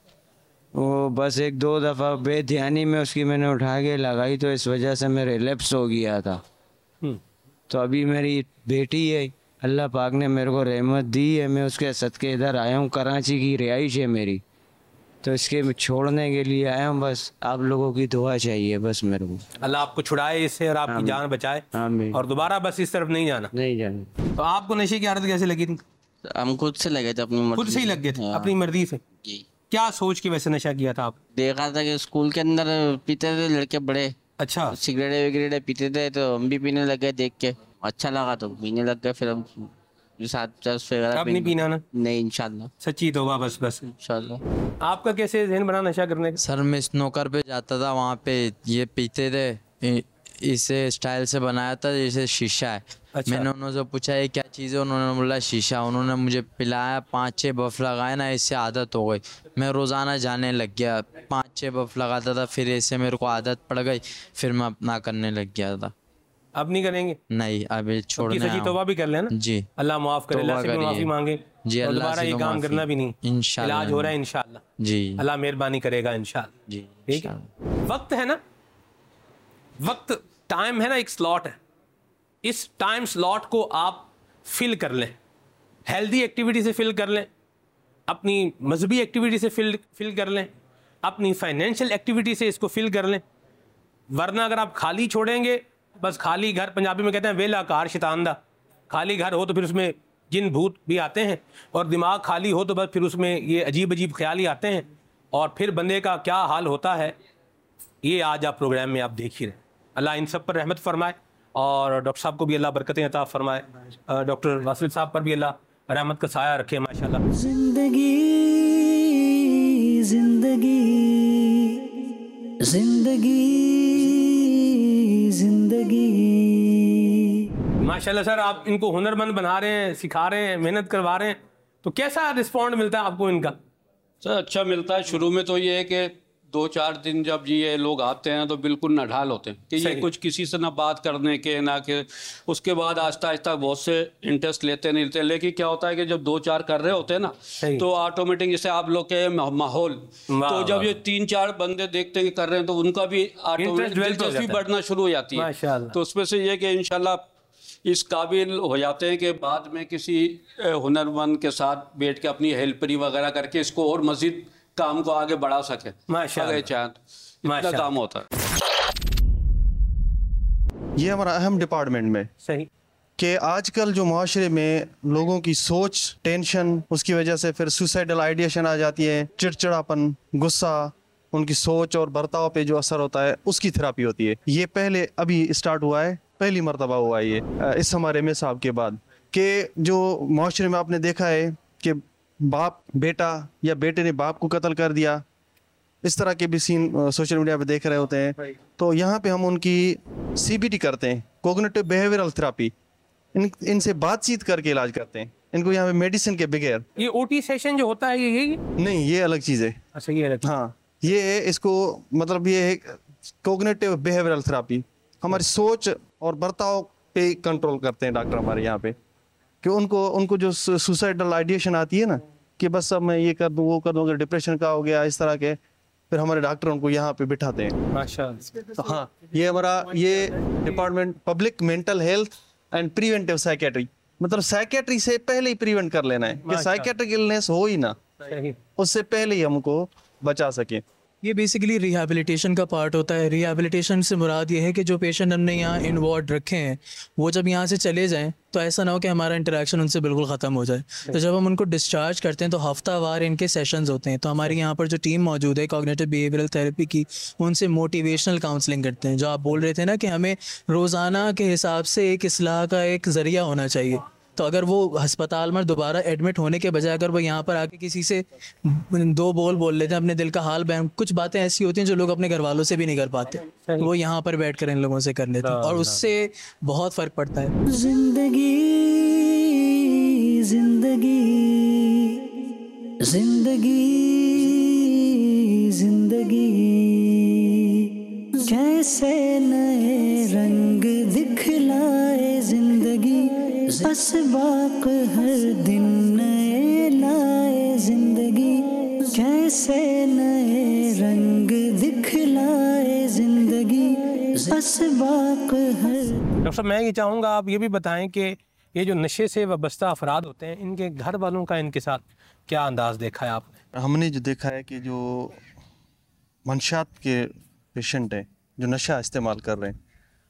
Speaker 9: वो बस एक दो दफ़ा बेध्यानी में उसकी मैंने उठा के लगाई, तो इस वजह से मेरे रिलैप्स हो गया था। तो अभी मेरी बेटी है, अल्लाह पाक ने मेरे को रहमत दी है, मैं उसके सदके इधर आया हूँ। कराची की रिहाइश है मेरी, तो इसके छोड़ने के लिए आया हूँ। बस आप लोगों की दुआ चाहिए बस मेरे को।
Speaker 2: अल्लाह आपको छुड़ाए इससे और आपकी जान बचाए,
Speaker 9: आमीन।
Speaker 2: और दोबारा बस इस तरफ नहीं जाना।
Speaker 9: नहीं जाना।
Speaker 2: तो आपको नशे की आदत कैसे लगी थी?
Speaker 10: हम खुद से लगे थे अपनी मर्जी
Speaker 2: खुद से ही लग गए थे
Speaker 10: हाँ।
Speaker 2: अपनी मर्जी से?
Speaker 10: जी।
Speaker 2: क्या सोच के वैसे नशा किया था आप?
Speaker 10: देखा था कि स्कूल के अंदर पीते थे लड़के बड़े,
Speaker 2: अच्छा,
Speaker 10: सिगरेट विगरेट पीते थे तो हम भी पीने लग गए देख के, अच्छा लगा तो पीने लग गए। फिर हम साथ चर्च वगैरह
Speaker 2: अब नहीं पीना ना?
Speaker 10: नहीं इंशाल्लाह।
Speaker 2: सच्ची तौबा बस बस
Speaker 10: इंशाल्लाह।
Speaker 2: आपका कैसे ज़हन बना नशा करने का?
Speaker 11: सर मैं स्नोकर पे जाता था, वहाँ पे ये पीते थे, इ- इसे स्टाइल से बनाया था जैसे शीशा है।
Speaker 2: अच्छा।
Speaker 11: मैंने उन्होंने पूछा ये क्या चीज़ है, उन्होंने बोला शीशा। उन्होंने मुझे पिलाया, पाँच छः बफ लगाए ना, इससे आदत हो गई। मैं रोज़ाना जाने लग गया, पाँच छः बफ लगाता था, फिर ऐसे मेरे को आदत पड़ गई, फिर मैं अपना करने लग गया था।
Speaker 2: अब नहीं करेंगे?
Speaker 11: नहीं अभी छोड़ने
Speaker 2: सच्ची
Speaker 11: आया
Speaker 2: तौबा
Speaker 11: हूँ।
Speaker 2: भी कर लेना।
Speaker 11: जी
Speaker 2: अल्लाह माफ़ करे, अल्लाह से भी
Speaker 11: तौबा
Speaker 2: माफ़ी
Speaker 11: करिए।
Speaker 2: मांगे
Speaker 11: जी,
Speaker 2: और
Speaker 11: अल्लाह
Speaker 2: दोबारा
Speaker 11: से
Speaker 2: ये
Speaker 11: तो
Speaker 2: काम
Speaker 11: माफ़ी।
Speaker 2: करना भी नहीं।
Speaker 11: इंशाल्लाह
Speaker 2: इलाज हो रहा है इंशाल्लाह
Speaker 11: जी,
Speaker 2: अल्लाह मेहरबानी करेगा इंशाल्लाह।
Speaker 11: जी
Speaker 2: ठीक है। वक्त है ना, वक्त टाइम है ना, एक स्लॉट है। इस टाइम स्लॉट को आप फिल कर लें, हेल्दी एक्टिविटी से फिल कर लें, अपनी मजहबी एक्टिविटी से फिल फिल कर लें, अपनी फाइनेंशियल एक्टिविटी से इसको फिल कर लें। वरना अगर आप खाली छोड़ेंगे, बस खाली घर, पंजाबी में कहते हैं वेला कार शैतान दा, खाली घर हो तो फिर उसमें जिन भूत भी आते हैं, और दिमाग खाली हो तो बस फिर उसमें ये अजीब अजीब ख्याल ही आते हैं, और फिर बंदे का क्या हाल होता है ये आज आप प्रोग्राम में आप देख ही रहे। अल्लाह इन सब पर रहमत फरमाए, और डॉक्टर साहब को भी अल्लाह बरकतें अता फरमाए, डॉक्टर वासिल साहब पर भी अल्लाह रहमत का साया रखे माशाल्लाह।
Speaker 1: जिंदगी जिंदगी जिंदगी जिंदगी।
Speaker 2: माशाल्लाह सर, आप इनको हुनरमंद बना रहे हैं, सिखा रहे हैं, मेहनत करवा रहे हैं, तो कैसा रिस्पॉन्ड मिलता है आपको इनका?
Speaker 12: सर अच्छा मिलता है। शुरू में तो ये है कि दो चार दिन जब ये लोग आते हैं तो बिल्कुल नढाल होते हैं कि ये कुछ किसी से ना बात करने के ना के, उसके बाद आहिस्ता आहिस्ता बहुत से इंटरेस्ट लेते नहीं लेते। लेकिन क्या होता है कि जब दो चार कर रहे होते हैं ना तो ऑटोमेटिक जैसे आप लोग के माहौल, तो जब ये तीन चार बंदे देखते हैं कि कर रहे हैं तो उनका भी ऑटोमेटिक दिलचस्पी बढ़ना शुरू हो जाती है। तो उसमें से ये कि इंशाल्लाह इस काबिल हो जाते हैं कि बाद में किसी हुनरमंद के साथ बैठ के अपनी हेल्परी वगैरह करके इसको और मजीद काम को आगे बढ़ा सके। माशाल्लाह इतना काम होता है।
Speaker 3: ये हमारा अहम डिपार्टमेंट में
Speaker 2: सही
Speaker 3: कि आजकल जो माशरे में लोगों की सोच, टेंशन, उसकी वजह से फिर सुसाइडल आइडिएशन आ जाती है, चिड़चिड़ापन, गुस्सा, उनकी सोच और बर्ताव पे जो असर होता है उसकी थेरापी होती है। ये पहले अभी स्टार्ट हुआ है, पहली मरतबा हुआ है ये इस हमारे में साहब के बाद, कि जो माशरे में आपने देखा है कि बाप बेटा या बेटे ने बाप को कत्ल कर दिया, इस तरह के भी सीन सोशल मीडिया पे देख रहे होते हैं। तो यहाँ पे हम उनकी सीबीटी करते हैं, कोग्निटिव बिहेवियरल थेरापी, इन इनसे बातचीत करके इलाज करते हैं इनको यहाँ पे मेडिसिन के बगैर।
Speaker 2: ये ओटी सेशन जो होता है ये यही?
Speaker 3: नहीं, ये अलग चीज़ है।
Speaker 2: अच्छा ये अलग।
Speaker 3: हाँ, ये है, इसको मतलब ये है कोग्निटिव बिहेवियरल थेरापी, हमारी सोच और बर्ताव पे कंट्रोल करते हैं डॉक्टर हमारे यहाँ पे, कि उनको उनको जो सुसाइडल आइडिएशन आती है ना कि बस अब मैं ये कर दूँ वो कर दूँ, अगर डिप्रेशन का हो गया इस तरह के, फिर हमारे डॉक्टर उनको यहाँ पे बिठाते हैं।
Speaker 2: माशाल्लाह।
Speaker 3: तो हाँ, ये हमारा ये department public mental health and preventive psychiatry, मतलब साइकेट्री से पहले ही प्रिवेंट कर लेना है कि साइकेट्रिक इलनेस हो ही ना, उससे पहले ही हमको बचा सके।
Speaker 4: ये बेसिकली रिहैबिलिटेशन का पार्ट होता है। रिहैबिलिटेशन से मुराद ये है कि जो पेशेंट हमने यहाँ इन्वॉल्व रखे हैं वो जब यहाँ से चले जाएं तो ऐसा ना हो कि हमारा इंटरेक्शन उनसे बिल्कुल ख़त्म हो जाए। तो जब हम उनको डिस्चार्ज करते हैं तो हफ्तावार इनके सेशंस होते हैं। तो हमारी यहाँ पर जो टीम मौजूद है कॉग्निटिव बिहेवियरल थेरेपी की, उनसे मोटिवेशनल काउंसलिंग करते हैं। जो आप बोल रहे थे ना कि हमें रोज़ाना के हिसाब से एक इस्लाह का एक ज़रिया होना चाहिए, तो अगर वो अस्पताल में दोबारा एडमिट होने के बजाय अगर वो यहाँ पर आके किसी से दो बोल बोल लेते हैं, अपने दिल का हाल बयान, कुछ बातें ऐसी होती हैं जो लोग अपने घर वालों से भी नहीं कर पाते, तो वो यहाँ पर बैठ कर इन लोगों से कर लेते हैं और उससे बहुत फ़र्क पड़ता है।
Speaker 1: जिंदगी जिंदगी जिंदगी जिंदगी कैसे नए रंग दिखलाए जिंदगी, असबाक हर दिन नए लाए जिंदगी, कैसे नए रंग दिखलाए जिंदगी, असबाक हर।
Speaker 2: डॉक्टर साहब मैं ये चाहूँगा आप ये भी बताएं कि ये जो नशे से वाबस्ता अफराद होते हैं इनके घर वालों का इनके साथ क्या अंदाज देखा है आपने?
Speaker 3: हमने जो देखा है कि जो मंशात के पेशेंट हैं जो नशा इस्तेमाल कर रहे हैं,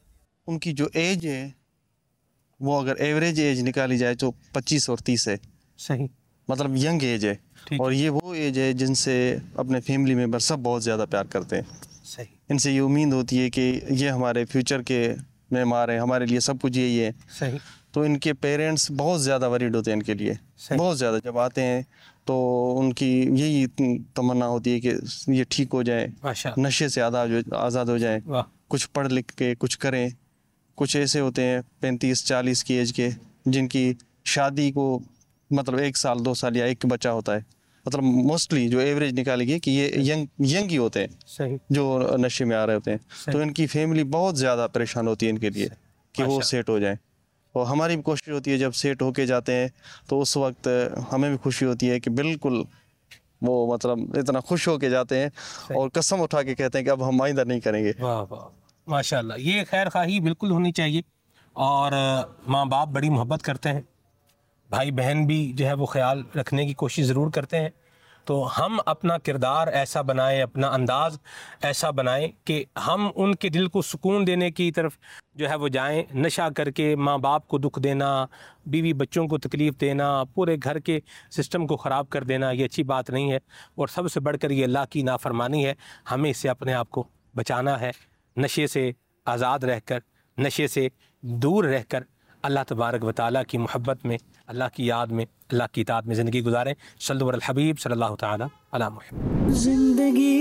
Speaker 3: उनकी जो एज है वो अगर एवरेज एज निकाली जाए तो पच्चीस और तीस है,
Speaker 2: सही,
Speaker 3: मतलब यंग एज है, और ये वो एज है जिनसे अपने फैमिली मेम्बर सब बहुत ज़्यादा प्यार करते हैं।
Speaker 2: सही,
Speaker 3: इनसे ये उम्मीद होती है कि ये हमारे फ्यूचर के मेहमान हैं, हमारे लिए सब कुछ यही है।
Speaker 2: सही,
Speaker 3: तो इनके पेरेंट्स बहुत ज़्यादा वरीड होते हैं इनके लिए, बहुत ज़्यादा। जब आते हैं तो उनकी यही तमन्ना होती है कि ये ठीक हो जाए, नशे से आज़ाद आज़ाद हो जाए, कुछ पढ़ लिख के कुछ करें। कुछ ऐसे होते हैं पैंतीस चालीस की एज के जिनकी शादी को मतलब एक साल दो साल या एक बच्चा होता है। मतलब मोस्टली जो एवरेज निकालेगी कि ये यंग यंग ही होते हैं,
Speaker 2: सही,
Speaker 3: जो नशे में आ रहे होते हैं। तो इनकी फैमिली बहुत ज़्यादा परेशान होती है इनके लिए कि वो सेट हो जाए। और हमारी भी कोशिश होती है जब सेट होके जाते हैं तो उस वक्त हमें भी खुशी होती है कि बिल्कुल वो मतलब इतना खुश होके जाते हैं और कसम उठा के कहते हैं कि अब हम आइंदा नहीं करेंगे।
Speaker 2: वाह वाह, माशाल्लाह। ये खैर खाही बिल्कुल होनी चाहिए, और माँ बाप बड़ी मोहब्बत करते हैं, भाई बहन भी जो है वो ख्याल रखने की कोशिश ज़रूर करते हैं। तो हम अपना किरदार ऐसा बनाएं, अपना अंदाज़ ऐसा बनाएं कि हम उनके दिल को सुकून देने की तरफ जो है वो जाएं। नशा करके माँ बाप को दुख देना, बीवी बच्चों को तकलीफ़ देना, पूरे घर के सिस्टम को ख़राब कर देना, ये अच्छी बात नहीं है। और सबसे बढ़कर ये अल्लाह की नाफरमानी है। हमें इससे अपने आप को बचाना है। नशे से आज़ाद रहकर, नशे से दूर रहकर अल्लाह तबारक व तआला की मोहब्बत में, अल्लाह की याद में, अल्लाह की इताअत में ज़िंदगी गुजारें। सल्लल्लाहु अलल हबीब सल्लल्लाहु तआला अला मुहम्मद।
Speaker 1: जिंदगी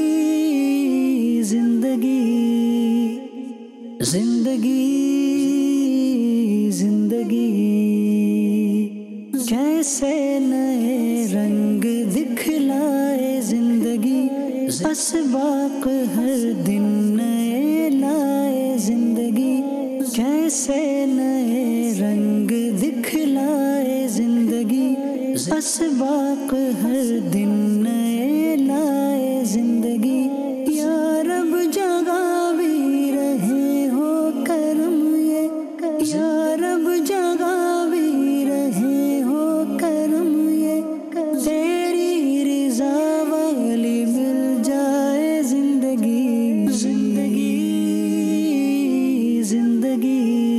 Speaker 1: जिंदगी जिंदगी जिंदगी कैसे नए रंग दिखलाए जिंदगी, असबाक हर दिन नए लाए जिंदगी, कैसे नए रंग दिखलाए जिंदगी, असबाक हर दिन नए लाए जिंदगी। या रब जगावी रहे हो करम ये, या रब जगावी रहे हो करम ये, तेरी रिज़ा वाली मिल जाए जिंदगी। जिंदगी जिंदगी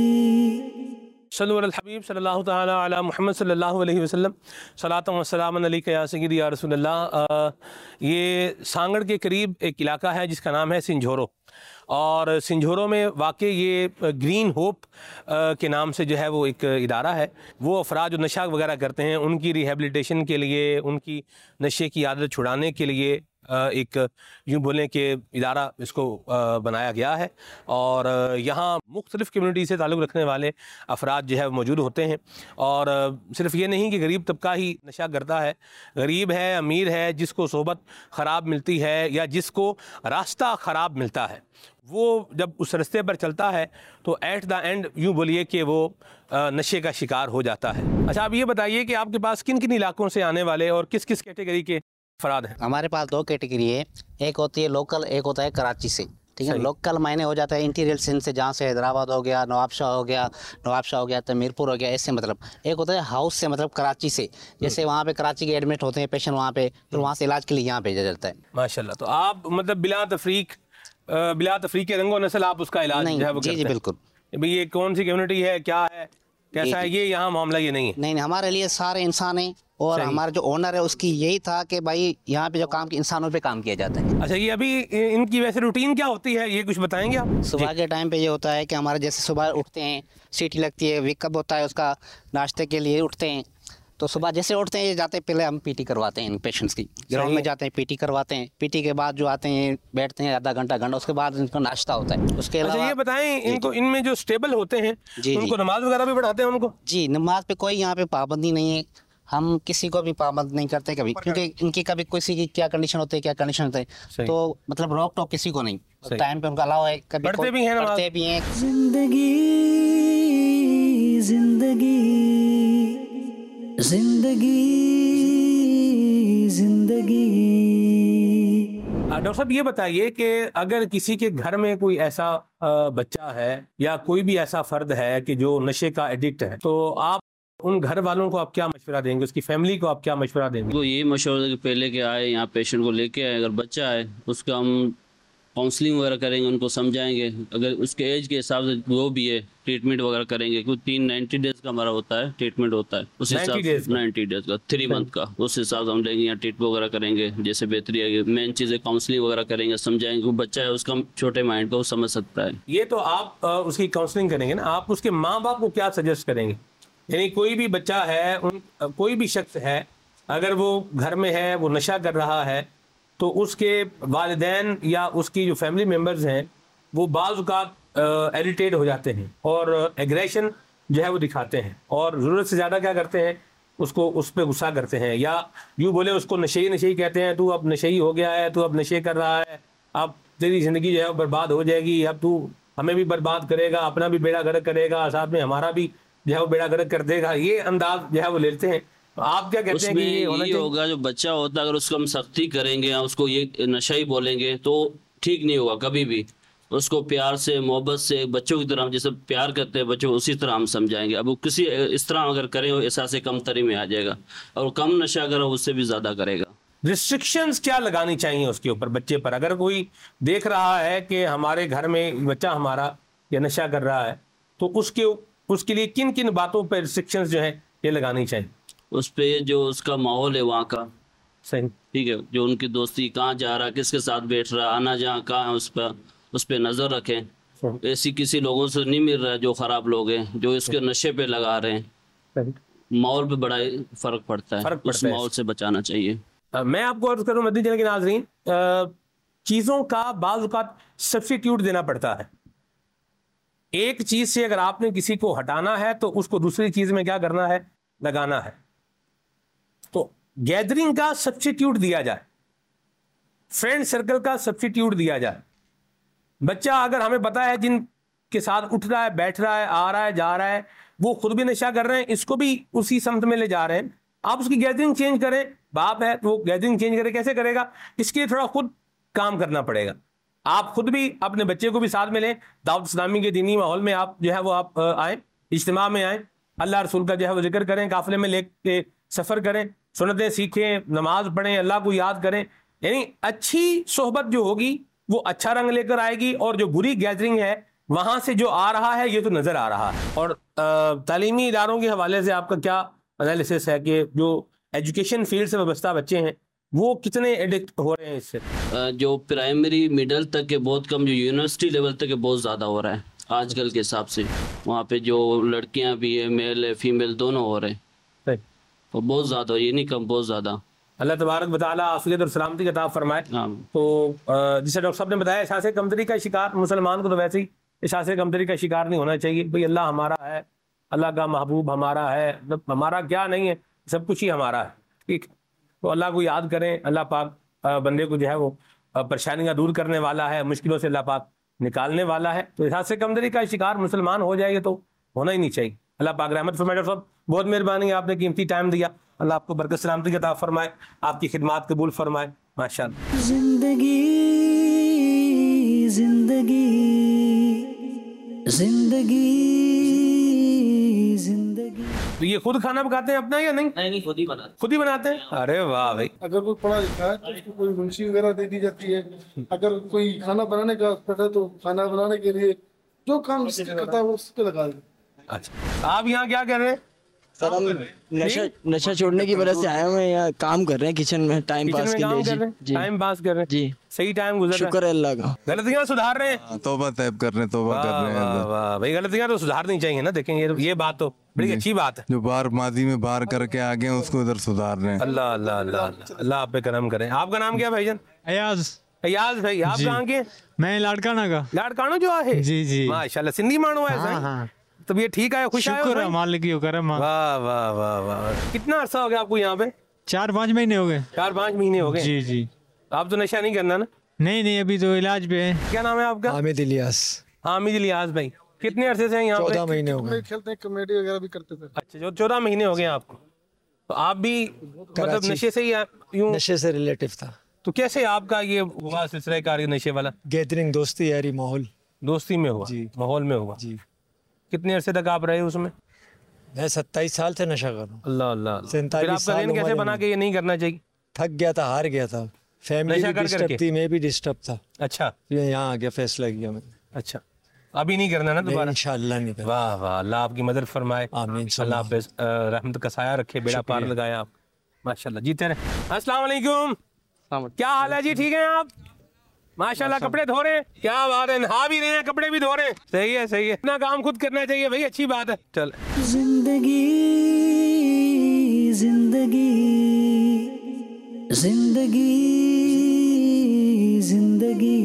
Speaker 2: सल्लल्लाहु अलल हबीब सल्लल्लाहु तआला अला मुहम्मद सल्लल्लाहु अलैहि वसल्लम। सलातुन व सलामुन अलैका या सय्यदी या रसूलल्लाह। ये सांगड़ के करीब एक इलाका है जिसका नाम है सिंझोरो, और सिंझोरो में वाक़ई ये ग्रीन होप के नाम से जो है वो एक इदारा है। वो अफराद जो नशा वगैरह करते हैं उनकी रिहेबिलिटेशन के लिए, उनकी नशे की आदत छुड़ाने के लिए एक यूँ बोलें कि इदारा इसको बनाया गया है। और यहाँ मुख्तलिफ़ कम्युनिटी से ताल्लुक़ रखने वाले अफराद जो है मौजूद होते हैं। और सिर्फ़ ये नहीं कि गरीब तबका ही नशा करता है, गरीब है, अमीर है, जिसको सोबत ख़राब मिलती है या जिसको रास्ता ख़राब मिलता है, वो जब उस रास्ते पर चलता है तो एट द एंड यूँ बोलिए कि वो नशे का शिकार हो जाता है। अच्छा, आप ये बताइए कि आपके पास किन किन इलाकों से आने वाले और किस किस कैटेगरी के अफराद हैं?
Speaker 13: हमारे पास दो कैटेगरी है, एक होती है लोकल, एक होता है कराची से। ठीक है, लोकल मायने हो जाता है इंटीरियर सिंध से, जहाँ से हैदराबाद हो गया, नवाबशाह हो गया, नवाबशाह हो गया तो मीरपुर हो गया, ऐसे मतलब। एक होता है हाउस से, मतलब कराची से, जैसे वहाँ पे कराची के एडमिट होते हैं पेशेंट वहाँ पे, फिर वहाँ से इलाज के लिए यहाँ भेजा जाता है।
Speaker 2: माशाल्लाह। तो आप मतलब बिला तफरीक बिला तफरीक के रंगो नस्ल आप उसका इलाज जो है वो करते हैं?
Speaker 13: जी जी बिल्कुल।
Speaker 2: भाई ये कौन सी कम्युनिटी है, क्या है, कैसा है, ये यहाँ मामला ये नहीं है?
Speaker 13: नहीं नहीं, हमारे लिए सारे इंसान हैं, और हमारा जो ओनर है उसकी यही था कि भाई यहाँ पे जो काम की इंसानों पे काम किया जाता है।
Speaker 2: अच्छा, ये अभी इनकी वैसे रूटीन क्या होती है, ये कुछ बताएंगे आप?
Speaker 13: सुबह के टाइम पे ये होता है कि हमारे जैसे सुबह उठते हैं, सीटी लगती है, वेकअप होता है उसका, नाश्ते के लिए उठते हैं। तो सुबह जैसे उठते हैं ये जाते हैं, पहले हम पीटी करवाते हैं इन पेशेंट्स की, ग्राउंड में जाते हैं पीटी करवाते हैं। पीटी के बाद जो आते हैं बैठते हैं आधा घंटा घंटा, उसके बाद इनको नाश्ता होता है। उसके अलावा
Speaker 2: अच्छा, ये बताएं इनको, इनमें जो स्टेबल होते हैं
Speaker 13: जी
Speaker 2: उनको नमाज वगैरह भी पढ़ाते हैं उनको?
Speaker 13: जी, नमाज पे कोई यहाँ पे पाबंदी नहीं है, हम किसी को भी पाबंद नहीं करते कभी, क्योंकि इनकी कभी किसी की क्या कंडीशन होती है, क्या कंडीशन होता है, तो मतलब रोक टोक किसी को नहीं, टाइम पे उनका अलावा है, कभी
Speaker 2: पढ़ते भी हैं,
Speaker 13: पढ़ते भी हैं।
Speaker 1: जिंदगी जिंदगी जिंदगी जिंदगी।
Speaker 2: डॉक्टर साहब ये बताइए कि अगर किसी के घर में कोई ऐसा बच्चा है या कोई भी ऐसा फर्द है कि जो नशे का एडिक्ट है, तो आप उन घर वालों को आप क्या मशवरा देंगे, उसकी फैमिली को आप क्या मशवरा देंगे?
Speaker 12: वो यही मशवरा कि पहले के आए यहाँ पेशेंट को लेके आए, अगर बच्चा है उसका हम काउंसलिंग वगैरह करेंगे, उनको समझाएंगे, अगर उसके एज के हिसाब से वो भी है ट्रीटमेंट वगैरह करेंगे, क्योंकि तीन नाइन्टी डेज का हमारा होता है ट्रीटमेंट होता है, उस हिसाब से नाइन्टी डेज का थ्री मंथ का उस हिसाब से हम लेंगे या ट्रीटमेंट वगैरह करेंगे, जैसे बेहतरी आएगी। मेन चीज़ है काउंसलिंग वगैरह करेंगे, समझाएंगे, वो बच्चा है उसका छोटे माइंड का वो समझ सकता है।
Speaker 2: ये तो आप आ, उसकी काउंसलिंग करेंगे ना, आप उसके माँ बाप को क्या सजेस्ट करेंगे? यानी कोई भी बच्चा है, उन कोई भी शख्स है, अगर वो घर में है, वो नशा कर रहा है, तो उसके वालिदैन या उसकी जो फैमिली मेम्बर्स हैं वो बाज़ औक़ात इरिटेट हो जाते हैं और एग्रेशन जो है वो दिखाते हैं, और ज़रूरत से ज़्यादा क्या करते हैं, उसको उस पर गुस्सा करते हैं, या यूँ बोले उसको नशेई नशेई कहते हैं, तू अब नशेई हो गया है, तू अब नशे कर रहा है, अब तेरी ज़िंदगी जो है वो बर्बाद हो जाएगी, अब तू हमें भी बर्बाद करेगा, अपना भी बेड़ा गर्क करेगा, साथ में हमारा भी जो है वो बेड़ा गर्क कर देगा। ये अंदाज जो है वो लेते हैं। तो आप क्या कहते हैं कि ये होना चाहिए?
Speaker 12: होगा जो बच्चा होता है, अगर उसको हम सख्ती करेंगे या उसको ये नशा ही बोलेंगे तो ठीक नहीं होगा कभी भी। उसको प्यार से, मोहब्बत से, बच्चों की तरह जैसे प्यार करते हैं बच्चों, उसी तरह हम समझाएंगे। अब वो किसी इस तरह अगर करें वो एहसास कम तरी में आ जाएगा, और कम नशा अगर उससे भी ज़्यादा करेगा।
Speaker 2: रिस्ट्रिक्शंस क्या लगानी चाहिए उसके ऊपर, बच्चे पर? अगर कोई देख रहा है कि हमारे घर में बच्चा हमारा ये नशा कर रहा है, तो उसके उसके लिए किन किन बातों पर रिस्ट्रिक्शंस जो है ये लगानी चाहिए?
Speaker 12: उस पे जो उसका माहौल है वहाँ का,
Speaker 2: सही,
Speaker 12: ठीक है, जो उनकी दोस्ती, कहाँ जा रहा है, किसके साथ बैठ रहा है, आना जहाँ कहाँ है, उस पर उस पर नज़र रखें। ऐसी किसी लोगों से नहीं मिल रहा है जो ख़राब लोग हैं, जो इसके नशे पे लगा रहे हैं। माहौल पे बड़ा फ़र्क पड़ता है, उस माहौल से बचाना चाहिए।
Speaker 2: आ, मैं आपको अर्ज़ करूँ मदनी चैनल के नाज़रीन, चीज़ों का बाज़ औक़ात सब्स्टिट्यूट देना पड़ता है। एक चीज़ से अगर आपने किसी को हटाना है तो उसको दूसरी चीज़ में क्या करना है, लगाना है। तो गैदरिंग का सब्स्टिट्यूट दिया जाए, फ्रेंड सर्कल का सब्स्टिट्यूट दिया जाए। बच्चा अगर हमें पता है जिन के साथ उठ रहा है, बैठ रहा है, आ रहा है, जा रहा है, वो खुद भी नशा कर रहे हैं, इसको भी उसी समत में ले जा रहे हैं, आप उसकी गैदरिंग चेंज करें। बाप है तो वो गैदरिंग चेंज करे, कैसे करेगा? इसके लिए थोड़ा खुद काम करना पड़ेगा। आप खुद भी अपने बच्चे को भी साथ में लें, दावत इस्लामी के दीनी माहौल में आप जो है वो आप आएँ, इज्तिमा में आएँ, अल्लाह रसूल का जो है वो जिक्र करें, काफिले में लेके सफ़र करें, सुन्नतें सीखें, नमाज पढ़ें, अल्लाह को याद करें। यानी अच्छी सोहबत जो होगी वो अच्छा रंग लेकर आएगी, और जो बुरी गैदरिंग है वहाँ से जो आ रहा है ये तो नज़र आ रहा है। और तालीमी इदारों के हवाले से आपका क्या एनालिसिस है कि जो एजुकेशन फील्ड से वाबस्ता बच्चे हैं वो कितने एडिक्ट हो रहे हैं इससे?
Speaker 12: जो प्राइमरी मिडिल तक के बहुत कम, जो यूनिवर्सिटी लेवल तक के बहुत ज़्यादा हो रहा है आजकल के हिसाब से। वहाँ पे जो लड़कियाँ भी है, मेल है, फीमेल दोनों हो रहे हैं, तो बहुत ज़्यादा, ये नहीं कम, बहुत ज़्यादा।
Speaker 2: अल्लाह तबारक व तआला आफियत और सलामती का अता फरमाए। तो जिसे डॉक्टर साहब ने बताया, एहसास कमतरी का शिकार मुसलमान को तो वैसे ही एहसास कमतरी का शिकार नहीं होना चाहिए। भाई अल्लाह हमारा है, अल्लाह का महबूब हमारा है, हमारा क्या नहीं है, सब कुछ ही हमारा है, ठीक। तो अल्लाह को याद करें, अल्लाह पाक बंदे को जो है वो परेशानियाँ दूर करने वाला है, मुश्किलों से अल्लाह पाक निकालने वाला है। तो एहसास कमतरी का शिकार मुसलमान हो जाएगा तो होना ही नहीं चाहिए। अल्लाह पाक रहमत फरमाए। डॉक्टर साहब बहुत मेहरबानी, आपने कीमती टाइम दिया, अल्लाह आपको बरकत सलामती का अता फरमाए, आपकी खिदमत कबूल फरमाए, माशाअल्लाह।
Speaker 1: जिंदगी जिंदगी जिंदगी जिंदगी।
Speaker 2: तो ये खुद खाना पकाते हैं अपना या नहीं?
Speaker 7: नहीं नहीं, खुद ही बनाते
Speaker 2: खुद ही बनाते हैं। अरे वाह भाई।
Speaker 14: अगर कोई पढ़ा लिखा है तो उसको कोई मुंशी वगैरह दे दी जाती है। अगर कोई खाना बनाने का है तो खाना बनाने के लिए जो काम करता है वो उस पर लगा दे।
Speaker 2: अच्छा, आप यहाँ क्या कर रहे हैं?
Speaker 15: सर हम नशा नशा छोड़ने की वजह से आए हुए हैं, यहाँ काम कर रहे हैं किचन में, टाइम पास के लिए। जी
Speaker 2: टाइम पास कर रहे हैं
Speaker 15: जी,
Speaker 2: सही टाइम गुजर रहा है,
Speaker 15: शुक्र है अल्लाह का।
Speaker 2: गलतियाँ सुधार रहे हैं,
Speaker 16: तौबा तैब कर रहे हैं, तौबा कर रहे हैं।
Speaker 2: वाह भाई, गलतियाँ तो सुधारनी चाहिए ना। देखें ये ये बात तो बड़ी अच्छी बात है।
Speaker 16: जो बार माजी में बार करके आगे हैं उसको इधर सुधार रहे हैं।
Speaker 2: अल्लाह अल्लाह अल्लाह अल्लाह आप पे करम करें। आपका नाम क्या है भाईजान?
Speaker 17: अयाज।
Speaker 2: अयाज भाई, आप कहाँ के?
Speaker 17: मैं लाड़काना का।
Speaker 2: लाड़काना जो है? जी जी माशाल्लाह, सिंधी मानो है।
Speaker 17: हाँ हाँ।
Speaker 2: तब ये ठीक है, खुश आए हो?
Speaker 17: मालिक की करम।
Speaker 2: वाह वाह वाह वाह। कितना अरसा हो गया आपको यहाँ पे?
Speaker 17: चार पाँच महीने हो गए।
Speaker 2: चार पाँच महीने हो गए? जी
Speaker 17: जी।
Speaker 2: आप तो नशा नहीं करना ना?
Speaker 17: नहीं नहीं, अभी तो इलाज पे है।
Speaker 2: क्या नाम है आपका?
Speaker 15: हामिद इलियास।
Speaker 2: हामिद इलियास भाई, कितने अरसे से हैं यहाँ पे?
Speaker 15: चौदह महीने हो गए।
Speaker 14: खेलते हैं, कॉमेडी वगैरह भी करते थे।
Speaker 2: अच्छा, जो चौदह महीने हो गए आपको, तो आप भी मतलब नशे से ही यूं?
Speaker 15: नशे से रिलेटिव था।
Speaker 2: तो कैसे आपका ये हुआ सिलसिला कार नशे वाला?
Speaker 15: गैदरिंग, दोस्ती यारी, माहौल।
Speaker 2: दोस्ती में हुआ जी, माहौल में हुआ जी। कितने अरसे तक आप रहे उसमें?
Speaker 15: मैं सत्ताईस साल से नशा कर रहा हूँ।
Speaker 2: अल्लाह अल्लाह।
Speaker 15: सैंतालीस
Speaker 2: आपका दिन कैसे बना के ये नहीं करना चाहिए?
Speaker 15: थक गया था, हार गया था,
Speaker 17: फैमिली
Speaker 2: नशा
Speaker 17: भी
Speaker 2: कर
Speaker 17: डिस्टर्ब
Speaker 2: करके?
Speaker 17: थी, मैं भी डिस्टर्ब था।
Speaker 2: अच्छा,
Speaker 17: फिर यहाँ आ गया, फैसला किया मैंने।
Speaker 2: अच्छा, अभी नहीं करना ना दोबारा?
Speaker 17: इंशाल्लाह नहीं करना।
Speaker 2: वाह वाह, अल्लाह आपकी मदद फरमाए,
Speaker 17: आमीन।
Speaker 2: अल्लाह आप पे अ, रहमत का साया रखे, बेड़ा पार लगाया आप, माशाल्लाह। जीते रहे। अस्सलाम वालेकुम, क्या हाल है जी? ठीक है आप? माशाल्लाह। कपड़े धो रहे हैं, क्या बात है, नहा भी रहे हैं, कपड़े भी धो रहे हैं। सही है, सही है, अपना काम खुद करना चाहिए भाई, अच्छी बात है। चल,
Speaker 1: जिंदगी जिंदगी जिंदगी जिंदगी।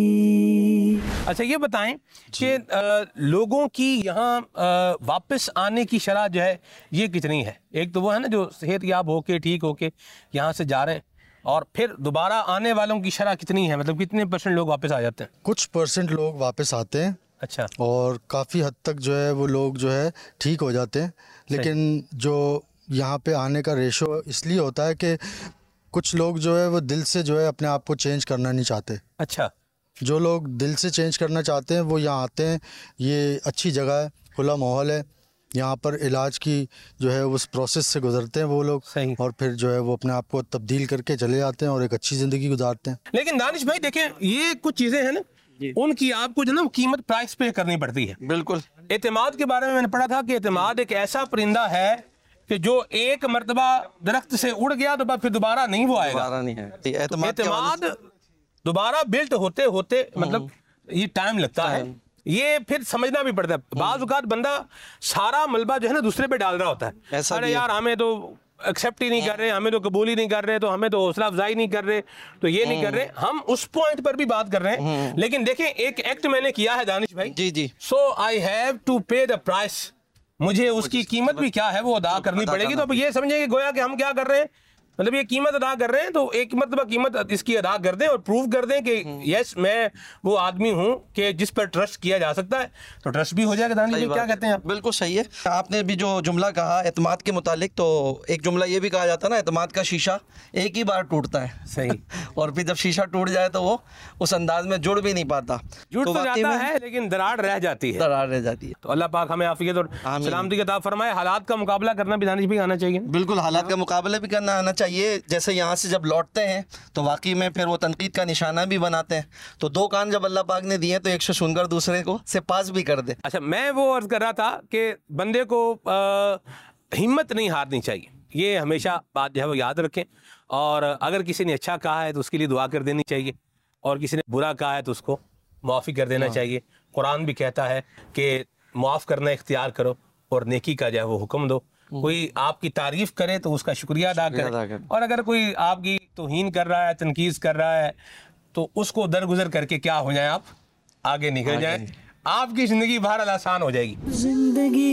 Speaker 2: अच्छा ये बताएं कि अ, लोगों की यहाँ अ, वापस आने की शरह जो है ये कितनी है? एक तो वो है ना जो सेहतयाब होके ठीक होके यहाँ से जा रहे हैं, और फिर दोबारा आने वालों की शरह कितनी है, मतलब कितने परसेंट लोग वापस आ जाते हैं?
Speaker 18: कुछ परसेंट लोग वापस आते हैं।
Speaker 2: अच्छा।
Speaker 18: और काफ़ी हद तक जो है वो लोग जो है ठीक हो जाते हैं, लेकिन जो यहाँ पे आने का रेशो इसलिए होता है कि कुछ लोग जो है वो दिल से जो है अपने आप को चेंज करना नहीं चाहते।
Speaker 2: अच्छा।
Speaker 18: जो लोग दिल से चेंज करना चाहते हैं वो यहाँ आते हैं, ये अच्छी जगह है, खुला माहौल है, यहाँ पर इलाज की जो है उस प्रोसेस से गुजरते हैं वो लोग, और फिर जो है वो अपने आप को तब्दील करके चले जाते हैं और एक अच्छी ज़िंदगी गुजारते हैं।
Speaker 2: लेकिन दानिश भाई देखें, ये कुछ चीज़ें हैं ना, उनकी आपको जो ना कीमत प्राइस पे करनी पड़ती है।
Speaker 3: बिल्कुल।
Speaker 2: एतमाद के बारे में मैंने पढ़ा था कि एतमाद एक ऐसा परिंदा है कि जो एक मर्तबा दरख्त से उड़ गया तो फिर दोबारा नहीं वो आएगा।
Speaker 3: दोबारा नहीं है। एतमाद
Speaker 2: एतमाद दोबारा बिल्ट होते होते मतलब ये टाइम लगता है, ये फिर समझना भी पड़ता है। बाज़ औक़ात बंदा सारा मलबा जो है ना दूसरे पे डाल रहा होता है, अरे यार हमें तो एक्सेप्ट ही नहीं कर रहे, हमें तो कबूल ही नहीं कर रहे, तो हमें तो हौसला अफजाई नहीं कर रहे, तो ये नहीं कर रहे। हम उस पॉइंट पर भी बात कर रहे हैं, लेकिन देखें एक एक्ट मैंने किया है दानिश भाई।
Speaker 3: जी जी।
Speaker 2: So I have to pay the price, मुझे उसकी कीमत भी क्या है वो अदा करनी पड़ेगी। तो अब ये समझेंगे गोया कि हम क्या कर रहे हैं, मतलब ये कीमत अदा कर रहे हैं, तो एक मतलब कीमत इसकी अदा कर दें और प्रूव कर दें कि यस मैं वो आदमी हूं कि जिस पर ट्रस्ट किया जा सकता है, तो ट्रस्ट भी हो जाएगा। दानिश, क्या कहते हैं आप?
Speaker 19: बिल्कुल सही है। आपने भी जो जुमला कहा एतमाद के मुतालिक, तो एक जुमला ये भी कहा जाता है ना, एतमाद का शीशा एक ही बार टूटता है।
Speaker 2: सही।
Speaker 19: और फिर जब शीशा टूट जाए तो वो उस अंदाज में जुड़ भी नहीं पाता,
Speaker 2: जुड़ तो, तो जाता है लेकिन दरार रह जाती है।
Speaker 19: दरार रह जाती है।
Speaker 2: तो अल्लाह पाक हमें आफियत और सलामती अता फरमाए। हालात का मुकाबला करना भी दानिश भी आना चाहिए।
Speaker 19: बिल्कुल, हालात का मुकाबला भी करना आना चाहिए। जैसे यहाँ से जब लौटते हैं तो वाकई में फिर वो तनकीद का निशाना भी बनाते हैं, तो दो कान जब अल्लाह पाक ने दिए तो एक से सुनकर दूसरे को से पास भी कर दे।
Speaker 2: अच्छा, मैं वो अर्ज कर रहा था कि बंदे को आ, हिम्मत नहीं हारनी चाहिए, ये हमेशा बात जो है वो याद रखें। और अगर किसी ने अच्छा कहा है तो उसके लिए दुआ कर देनी चाहिए, और किसी ने बुरा कहा है तो उसको माफ़ी कर देना चाहिए। कुरान भी कहता है कि माफ़ करना इख्तियार करो और नेकी का जो है वो हुक्म दो। कोई आपकी तारीफ करे तो उसका शुक्रिया अदा करे, और अगर कोई आपकी तौहीन कर रहा है, तनकीज़ कर रहा है, तो उसको दरगुजर करके क्या हो जाए, आप आगे निकल जाए, आपकी ज़िंदगी बहरहाल आसान हो जाएगी।
Speaker 1: जिंदगी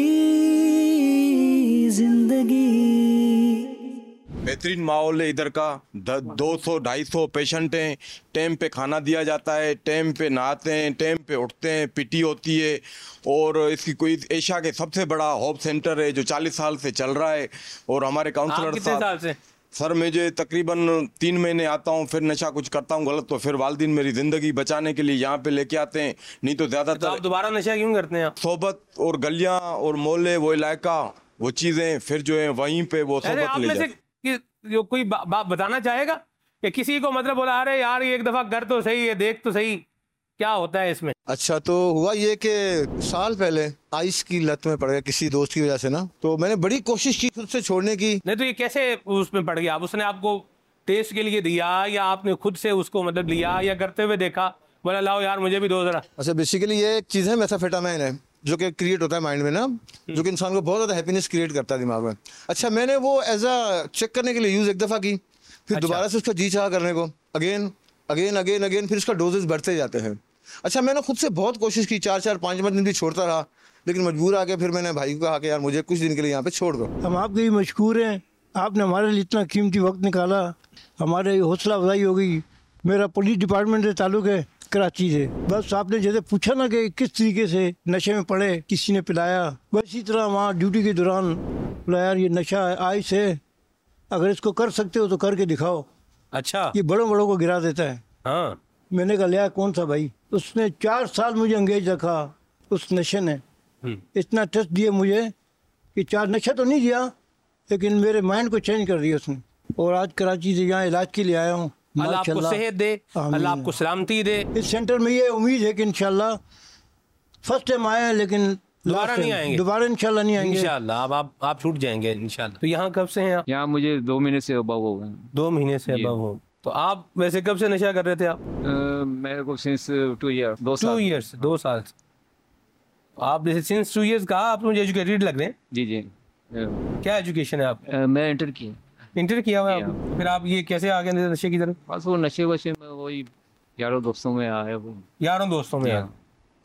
Speaker 1: जिंदगी
Speaker 20: बेहतरीन माहौल है इधर का। दो सौ ढाई सौ पेशेंट हैं, टाइम पे खाना दिया जाता है, टाइम पे नहाते हैं, टाइम पे उठते हैं, पीटी होती है। और इसकी कोई एशिया के सबसे बड़ा होप सेंटर है जो चालीस साल से चल रहा है। और हमारे काउंसलर
Speaker 2: कितने साल से?
Speaker 20: सर मुझे तकरीबन तीन महीने आता हूँ, फिर नशा कुछ करता हूँ गलत, तो फिर वालिदैन मेरी ज़िंदगी बचाने के लिए यहाँ पे लेके आते हैं। नहीं तो ज़्यादातर
Speaker 2: आप दोबारा नशा क्यों करते हैं? आप
Speaker 20: सोबत और गलियाँ और मोहल्ले, वो इलाका, वो चीज़ें फिर जो है वहीं पे वो सोबत ले जाते।
Speaker 2: कि जो कोई बात बा, बताना चाहेगा कि किसी को मतलब बोला अरे यार ये एक दफ़ा कर तो सही है, देख तो सही क्या होता है इसमें?
Speaker 21: अच्छा, तो हुआ ये कि साल पहले आइस की लत में पड़ गया किसी दोस्त की वजह से ना, तो मैंने बड़ी कोशिश की खुद से छोड़ने की।
Speaker 2: नहीं तो ये कैसे उसमें पड़ गया? उसने आपको टेस्ट के लिए दिया या आपने खुद से उसको मतलब लिया या करते हुए देखा, बोला लाओ यार मुझे भी दो जरा?
Speaker 21: अच्छा, बेसिकली ये एक चीज़ है मेथाफेटामाइन है जो कि क्रिएट होता है माइंड में ना, जो कि इंसान को बहुत ज़्यादा हैप्पीनेस क्रिएट करता है दिमाग में। अच्छा, मैंने वो एज अ चेक करने के लिए यूज़ एक दफ़ा की, फिर
Speaker 2: अच्छा।
Speaker 21: दोबारा से उसका जी चाह करने को, अगेन अगेन अगेन अगेन, फिर उसका डोजेस बढ़ते जाते हैं। अच्छा, मैंने खुद से बहुत कोशिश की, चार चार पाँच पाँच दिन भी छोड़ता रहा, लेकिन मजबूर आके फिर मैंने भाई को कहा कि यार मुझे कुछ दिन के लिए यहाँ पे छोड़ दो।
Speaker 22: हम आपके ही मशकूर हैं, आपने हमारे लिए इतना कीमती वक्त निकाला, हमारे हौसला अफजाई हो गई। मेरा पुलिस डिपार्टमेंट से ताल्लुक़ है, कराची से। बस आपने जैसे पूछा ना कि किस तरीके से नशे में पड़े, किसी ने पिलाया, बस इसी तरह वहाँ ड्यूटी के दौरान बोला यार ये नशा है, आइस है, अगर इसको कर सकते हो तो करके दिखाओ।
Speaker 2: अच्छा,
Speaker 22: ये बड़ों बड़ों को गिरा देता है।
Speaker 2: हाँ।
Speaker 22: मैंने कहा लिया कौन सा भाई, उसने चार साल मुझे अंगेज रखा उस नशे ने, इतना टेस्ट दिए मुझे कि चार नशा तो नहीं दिया लेकिन मेरे माइंड को चेंज कर दिया उसने। और आज कराची से यहाँ इलाज के लिए आया हूँ,
Speaker 2: अल्लाह आपको
Speaker 22: माशाल्लाह।
Speaker 2: सेहत दे, अल्लाह आपको सलामती दे।
Speaker 22: इस सेंटर में ये उम्मीद है कि इंशाल्लाह फर्स्ट टाइम आए हैं, लेकिन
Speaker 2: दोबारा
Speaker 22: last
Speaker 2: नहीं
Speaker 22: time-
Speaker 2: आएंगे
Speaker 22: दोबारा इंशाल्लाह नहीं आएंगे।
Speaker 2: इंशाल्लाह अब आप आप छूट जाएंगे इंशाल्लाह। तो यहाँ कब से हैं आप?
Speaker 5: यहाँ मुझे दो महीने से अबव हो गए।
Speaker 2: दो महीने से
Speaker 5: जी।
Speaker 2: अबव हो। तो आप वैसे कब से नशा कर रहे थे आप?
Speaker 5: अ, मेरे को सिंस टू ईयर दो
Speaker 2: टू
Speaker 5: साल
Speaker 2: ईयर्स दो साल से। आप जैसे सिंस टू ईयर्स कहा, आप मुझे एजुकेटेड लग रहे हैं।
Speaker 5: जी जी।
Speaker 2: क्या एजुकेशन है आप?
Speaker 5: मैं इंटर किया।
Speaker 2: इंटर किया हुआ है आपने? फिर आप ये कैसे आ गए नशे की तरफ?
Speaker 5: बस वो नशे वशे में वही यारों दोस्तों में आया वो।
Speaker 2: यारों दोस्तों में आ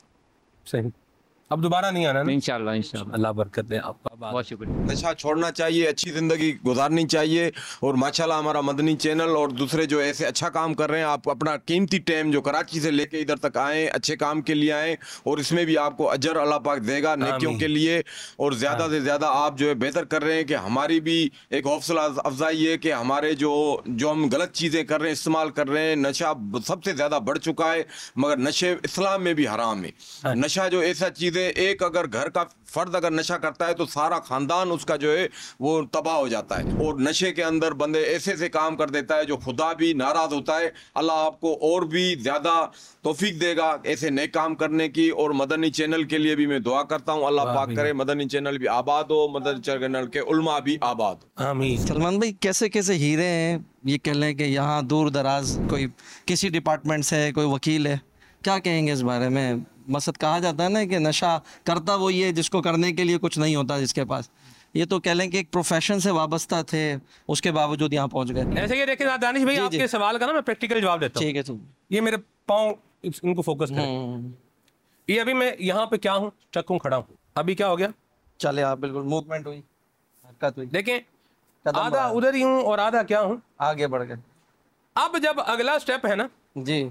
Speaker 2: सही। अब दोबारा नहीं आना ना?
Speaker 5: इंशाल्लाह इंशाल्लाह।
Speaker 2: अल्लाह बरकत दे आपका।
Speaker 5: बहुत शुक्रिया।
Speaker 20: नशा छोड़ना चाहिए, अच्छी ज़िंदगी गुजारनी चाहिए। और माशाल्लाह हमारा मदनी चैनल और दूसरे जो ऐसे अच्छा काम कर रहे हैं, आप अपना कीमती टाइम जो कराची से लेके इधर तक आए, अच्छे काम के लिए आए, और इसमें भी आपको अजर अल्लाह पाक देगा नेकियों के लिए। और ज़्यादा से ज़्यादा आप जो है बेहतर कर रहे हैं कि हमारी भी एक हौसला अफजाई है कि हमारे जो जो हम गलत चीज़ें कर रहे हैं, इस्तेमाल कर रहे हैं, नशा सबसे ज़्यादा बढ़ चुका है, मगर नशे इस्लाम में भी हराम है। नशा जो ऐसा चीज़ है, एक अगर घर का फर्द अगर नशा करता है तो सारा खानदान उसका जो है वो तबाह हो जाता है। और नशे के अंदर बंदे ऐसे ऐसे काम कर देता है जो खुदा भी नाराज होता है। अल्लाह आपको और भी ज़्यादा तौफीक देगा ऐसे नए काम करने की। और मदनी चैनल के लिए भी मैं दुआ करता हूँ, अल्लाह पाक करे मदनी चैनल भी आबाद हो, मदनी चैनल के उलमा भी आबाद हो।
Speaker 2: आमीन।
Speaker 19: सलमान भाई, कैसे कैसे हीरे हैं, ये कह लें कि यहाँ दूर दराज कोई किसी डिपार्टमेंट से है, कोई वकील है, क्या कहेंगे इस बारे में? मकसद कहा जाता है ना कि नशा करता वो ये जिसको करने के लिए कुछ नहीं होता जिसके पास। ये तो कह लें कि एक प्रोफेशन से वाबस्ता थे, उसके बावजूद यहाँ पहुँच गए।
Speaker 2: ऐसे ये देखें दानिश भाई, आपके सवाल का ना मैं प्रैक्टिकल जवाब देता हूँ।
Speaker 19: ठीक है ठीक।
Speaker 2: ये मेरे पाँव इनको फोकस करें। ये अभी मैं यहाँ पे क्या हूँ, चक हूँ, खड़ा हूँ। अभी क्या हो गया?
Speaker 19: चले आप बिल्कुल मूवमेंट हुई, हरकत हुई।
Speaker 2: देखें आधा उधर ही हूँ और आधा क्या हूँ,
Speaker 19: आगे बढ़ गए।
Speaker 2: अब जब अगला स्टेप है ना
Speaker 19: जी,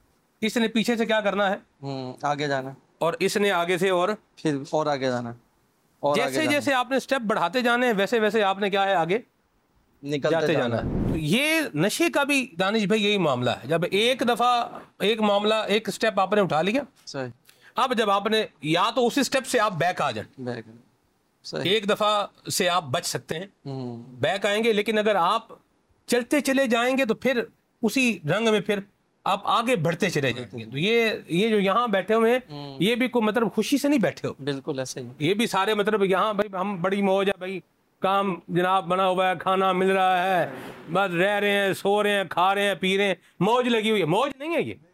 Speaker 2: इसने पीछे से क्या करना है,
Speaker 19: आगे जाना,
Speaker 2: और इसने आगे से और
Speaker 19: फिर और आगे जाना। और
Speaker 2: जैसे
Speaker 19: आगे
Speaker 2: जैसे आपने स्टेप बढ़ाते जाने वैसे वैसे आपने क्या है आगे
Speaker 19: निकलते
Speaker 2: जाते
Speaker 19: जाना।
Speaker 2: जाना है। ये नशे का भी दानिश भाई यही मामला है। जब एक दफा एक मामला एक स्टेप आपने उठा लिया,
Speaker 19: सही।
Speaker 2: अब जब आपने या तो उसी स्टेप से आप बैक आ जाए,
Speaker 19: बैक सही।
Speaker 2: एक दफा से आप बच सकते हैं, बैक आएंगे, लेकिन अगर आप चलते चले जाएंगे तो फिर उसी रंग में फिर आप आगे बढ़ते चले जाएंगे। तो ये ये जो यहाँ बैठे हुए हैं, ये भी कोई मतलब खुशी से नहीं बैठे हो,
Speaker 19: बिल्कुल ऐसे ही।
Speaker 2: ये भी सारे मतलब यहाँ भाई हम बड़ी मौज है भाई, काम जनाब बना हुआ है, खाना मिल रहा है, बस रह रहे हैं, सो रहे हैं, खा रहे हैं, पी रहे हैं, मौज लगी हुई है। मौज नहीं है ये,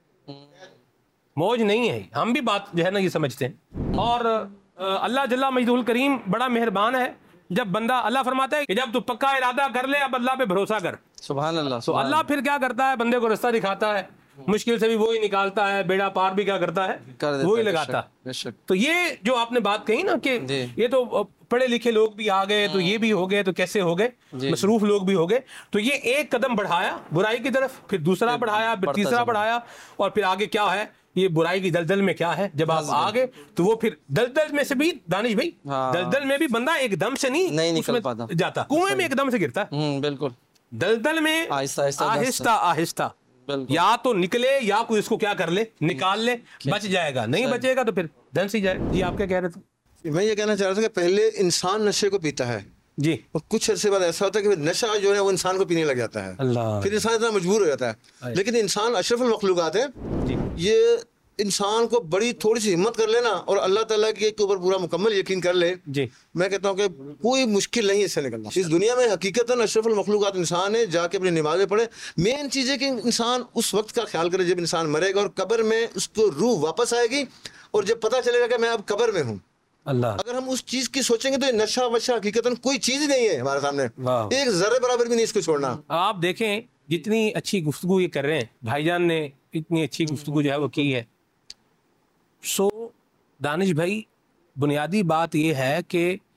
Speaker 2: मौज नहीं है। हम भी बात जो है ना ये समझते हैं। और अल्लाह जल्ला मजदूल करीम बड़ा मेहरबान है। जब बंदा, अल्लाह फरमाता है कि जब तू पक्का इरादा कर ले, अब अल्लाह पे भरोसा कर।
Speaker 19: सुभान अल्लाह।
Speaker 2: तो अल्लाह फिर क्या करता है, बंदे को रास्ता दिखाता है, मुश्किल से भी वही निकालता है, बेड़ा पार भी क्या करता है, वही लगाता है। तो ये जो आपने बात कही ना कि ये तो पढ़े लिखे लोग भी आ गए, तो ये भी हो गए, तो कैसे हो गए, मसरूफ लोग भी हो गए। तो ये एक कदम बढ़ाया बुराई की तरफ, फिर दूसरा बढ़ाया, फिर तीसरा बढ़ाया, और फिर आगे क्या है, ये बुराई की दलदल में क्या है। जब आप आ गए तो वो फिर दलदल में से भी दानिश भाई, दलदल में भी बंदा एकदम से नहीं
Speaker 19: नहीं निकल पाता,
Speaker 2: जाता, कुएं में एकदम से गिरता है।
Speaker 19: बिल्कुल।
Speaker 2: दलदल में आहिस्ता आहिस्ता या तो निकले या कोई इसको क्या कर ले, निकाल ले, बच जाएगा। नहीं बचेगा तो फिर धन सी जाए। जी आप क्या कह रहे थे?
Speaker 21: मैं ये कहना चाह रहा था कि पहले इंसान नशे को पीता है
Speaker 2: जी,
Speaker 21: और कुछ अर्से बाद ऐसा होता है कि नशा जो है वो इंसान को पीने लग जाता है,
Speaker 2: अल्लाह।
Speaker 21: फिर इंसान इतना मजबूर हो जाता है। लेकिन इंसान अशरफुल मखलूकात है, ये इंसान को बड़ी थोड़ी सी हिम्मत कर लेना और अल्लाह ताला के ऊपर पूरा मुकम्मल यकीन कर ले,
Speaker 2: जी
Speaker 21: मैं कहता हूँ कि कोई मुश्किल नहीं इससे निकलना। इस दुनिया में हकीकतन अशरफुल मखलूकात इंसान है। जाके अपनी नमाजें पढ़े। मेन चीज़ है कि इंसान उस वक्त का ख्याल करे जब इंसान मरेगा और कब्र में उसको रूह वापस आएगी, और जब पता चलेगा कि मैं अब कब्र में हूँ।
Speaker 2: अल्लाह,
Speaker 21: अगर हम उस चीज की सोचेंगे तो नशा वशा हकीकतन कोई चीज ही नहीं है हमारे सामने, एक जर्रे बराबर भी नहीं इसको छोड़ना।
Speaker 2: आप देखें जितनी अच्छी गुफ्तगू ये कर रहे हैं भाईजान ने, इतनी अच्छी गुफ्तगू जो है वो की है। सो दानिश भाई, बुनियादी बात ये है कि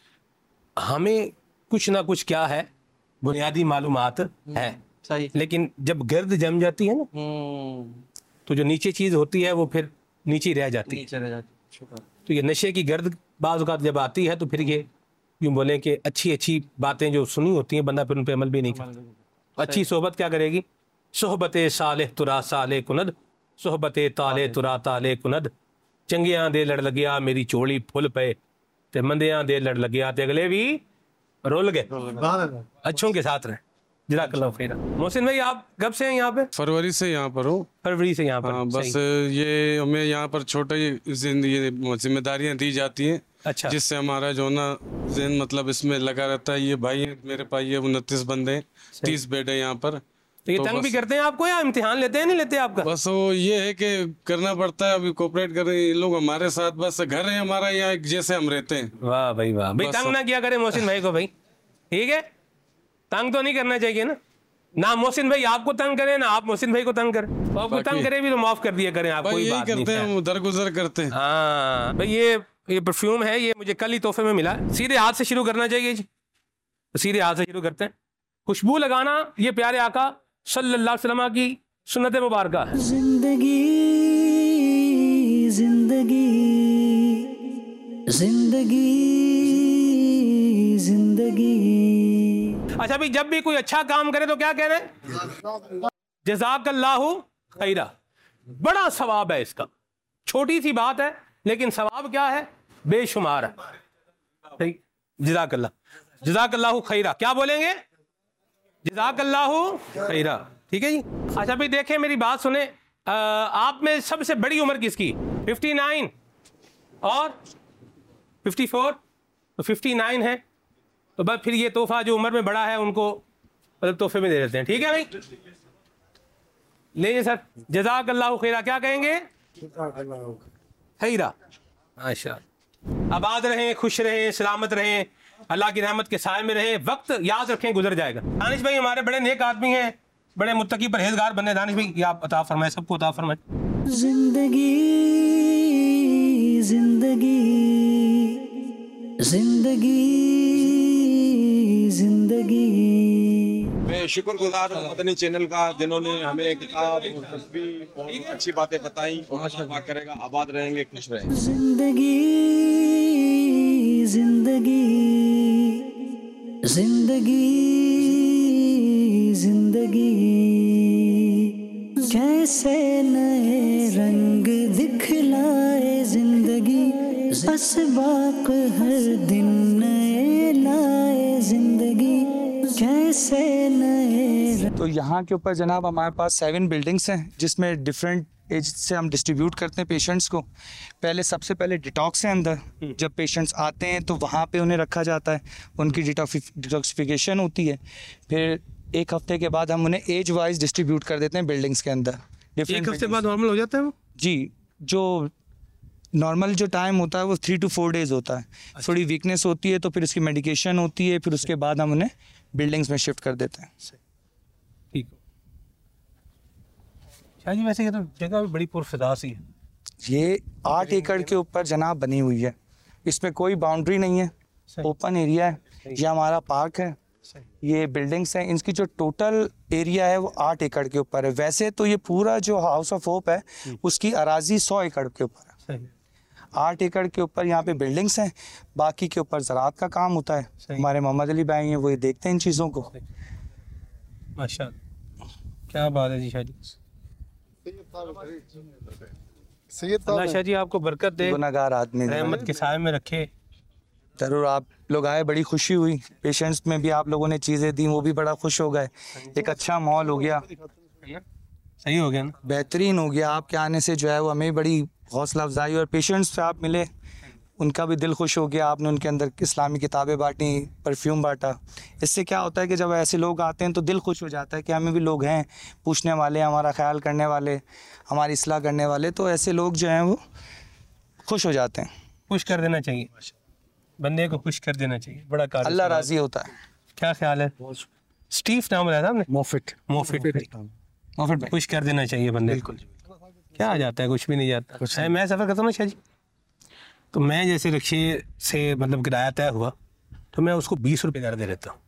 Speaker 2: हमें कुछ ना कुछ क्या है, बुनियादी मालूमात है,
Speaker 19: सही।
Speaker 2: लेकिन जब गर्द जम जाती है ना, तो जो नीचे चीज होती है वो फिर नीचे रह जाती
Speaker 19: नीचे रह जाती है।
Speaker 2: तो ये नशे की गर्द बाज़ औक़ात जब आती है तो फिर ये यूँ बोलें कि अच्छी अच्छी बातें जो सुनी होती हैं बंदा फिर उन पर अमल भी नहीं करता। अच्छी सोहबत क्या करेगी, सोहबत साले तुरा साले कुनद, सोहबत ताले तुरा ताले कुनद, चंगियां दे लड़ लगिया मेरी चोली फुल पे, ते मंदियां दे लड़ लगिया ते अगले भी रुल गए। अच्छों के साथ रहे। जज़ाकल्लाह खैर। मोहसिन भाई आप कब से हैं यहाँ पे?
Speaker 6: फरवरी से यहाँ पर हूँ।
Speaker 2: फरवरी से यहाँ पर।
Speaker 6: हाँ, बस
Speaker 2: सही।
Speaker 6: ये हमें यहाँ पर छोटे ये जिम्मेदारियाँ दी जाती हैं।
Speaker 2: अच्छा।
Speaker 6: जिससे हमारा जो ना ज़हन मतलब इसमें लगा रहता है। ये भाई हैं मेरे पास, ये उनतीस बंदे हैं, तीस बेड है यहाँ पर।
Speaker 2: तो ये तंग भी करते हैं आपको या इम्तिहान लेते हैं नहीं लेते आपका?
Speaker 6: बस वो ये है कि करना पड़ता है, अभी कोऑपरेट कर रहे हैं ये लोग हमारे साथ। बस घर है हमारा यहाँ, एक जैसे हम रहते हैं।
Speaker 2: वाह भाई वाह भाई, तंग ना किया करे मोहसिन भाई को भाई, ठीक है? तंग तो नहीं करना चाहिए ना, ना मोहसिन भाई आपको तंग करे ना आप मोहसिन भाई को तंग करें। तो आपको तंग करे भी तो माफ कर दिया करें आप, कोई बात नहीं
Speaker 6: करते हैं, उधर गुजर करते हैं।
Speaker 2: हाँ भाई, ये ये परफ्यूम है, ये मुझे कल ही तोहफे में मिला। सीधे हाथ से शुरू करना चाहिए जी, तो सीधे हाथ से शुरू करते हैं। खुशबू लगाना ये प्यारे आका सल्लल्लाहु अलैहि वसल्लम की सुन्नत मुबारका है।
Speaker 1: जिंदगी जिंदगी जिंदगी जिंदगी।
Speaker 2: अच्छा भाई, जब भी कोई अच्छा काम करे तो क्या कह रहे हैं? जज़ाकल्लाहु खैरा। बड़ा सवाब है इसका, छोटी सी बात है लेकिन सवाब क्या है, बेशुमार है। जज़ाकल्लाह जज़ाकल्लाहु खैरा, क्या बोलेंगे? जज़ाकल्लाहु खैरा, ठीक है जी। अच्छा भाई देखें, मेरी बात सुने, आ, आप में सबसे बड़ी उम्र किसकी? फिफ्टी नाइन और फिफ्टी फोर, तो फिफ्टी नाइन है, तो बस फिर ये तोहफा जो उम्र में बड़ा है उनको मतलब तोहफे में दे देते हैं, ठीक है भाई? लीजिए सर, जज़ाकल्लाहु खैरा। क्या कहेंगे? खैरा। माशा, आबाद रहें, खुश रहें, सलामत रहें, अल्लाह की रहमत के साए में रहें। वक्त याद रखें गुजर जाएगा। दानिश भाई हमारे बड़े नेक आदमी हैं, बड़े मुत्तकी परहेजगार बने। दानिश भाई ये आप अता फरमाए, सबको अता फरमाए।
Speaker 1: जिंदगी जिंदगी जिंदगी जिंदगी।
Speaker 20: मैं शुक्रगुजार हूँ मदनी चैनल का, जिन्होंने हमें किताब और तस्वीर और अच्छी बातें बताई। और अल्लाह करेगा आबाद रहेंगे, खुश रहेंगे।
Speaker 1: जिंदगी जिंदगी जिंदगी जिंदगी। कैसे नए रंग दिखलाए जिंदगी, असबाक हर दिन नए लाए जिंदगी। कैसे नए।
Speaker 8: तो यहाँ के ऊपर जनाब हमारे पास सेवन बिल्डिंग्स हैं, जिसमें डिफरेंट एज से हम डिस्ट्रीब्यूट करते हैं पेशेंट्स को। पहले सबसे पहले डिटॉक्स है अंदर, जब पेशेंट्स आते हैं तो वहाँ पे उन्हें रखा जाता है, उनकी डिटॉक्सिफिकेशन होती है। फिर एक हफ्ते के बाद हम उन्हें एज वाइज डिस्ट्रीब्यूट कर देते हैं बिल्डिंग्स के अंदर।
Speaker 2: एक हफ्ते बाद नॉर्मल हो जाता है वो?
Speaker 8: जी, जो नॉर्मल जो टाइम होता है वो थ्री टू फोर डेज होता है। अच्छा। थोड़ी वीकनेस होती है तो फिर उसकी मेडिकेशन होती है, फिर उसके बाद हम उन्हें बिल्डिंग्स में शिफ्ट कर देते हैं।
Speaker 2: ठीक है जी। वैसे ये तो जगह भी बड़ी पुरफिदा सी है।
Speaker 8: ये आठ एकड़ के ऊपर जनाब बनी हुई है, इसमें कोई बाउंड्री नहीं है, ओपन एरिया है। ये हमारा पार्क है, ये बिल्डिंग्स हैं। इनकी जो टोटल एरिया है वो आठ एकड़ के ऊपर है। वैसे तो ये पूरा जो हाउस ऑफ होप है उसकी अराजी सौ एकड़ के ऊपर है। आठ एकड़ के ऊपर यहाँ पे बिल्डिंग्स हैं, बाकी के ऊपर ज़राअत का काम होता है। हमारे मोहम्मद अली भाई हैं, वो ये देखते हैं इन चीज़ों को।
Speaker 2: माशाअल्लाह, क्या बात है जी। शाह जी, अल्लाह शाह जी आपको बरकत दे,
Speaker 8: गुनाहगार आदमी
Speaker 2: रहमत के साए में रखे।
Speaker 8: ज़रूर, आप लोग आए, बड़ी खुशी हुई। पेशेंट्स में भी आप लोगों ने चीज़ें दी, वो भी बड़ा खुश हो गए। एक अच्छा माहौल हो गया,
Speaker 2: सही हो गया ना,
Speaker 8: बेहतरीन हो गया। आपके आने से जो है वो हमें बड़ी हौसला अफजाई, और पेशेंट्स से आप मिले, उनका भी दिल खुश हो गया। आपने उनके अंदर इस्लामी किताबें बांटी, परफ्यूम बांटा। इससे क्या होता है कि जब ऐसे लोग आते हैं तो दिल खुश हो जाता है कि हमें भी लोग हैं पूछने वाले, हमारा ख्याल करने वाले, हमारी इस्लाह करने वाले। तो ऐसे लोग जो हैं वो खुश हो जाते हैं।
Speaker 2: खुश कर देना चाहिए, बंदे को खुश कर देना चाहिए, बड़ा कार
Speaker 8: अल्लाह राजी होता है।
Speaker 2: क्या ख्याल है? स्टीव नाम बताया था आपने?
Speaker 8: मोफिट
Speaker 2: मोफिट मोफिट खुश कर देना चाहिए बंदे को। क्या आ जाता है? कुछ भी नहीं जाता। कुछ है, मैं सफ़र करता हूँ ना शाह जी, तो मैं जैसे रिक्शे से मतलब किराया तय हुआ तो मैं उसको बीस रुपये कर दे देता हूँ,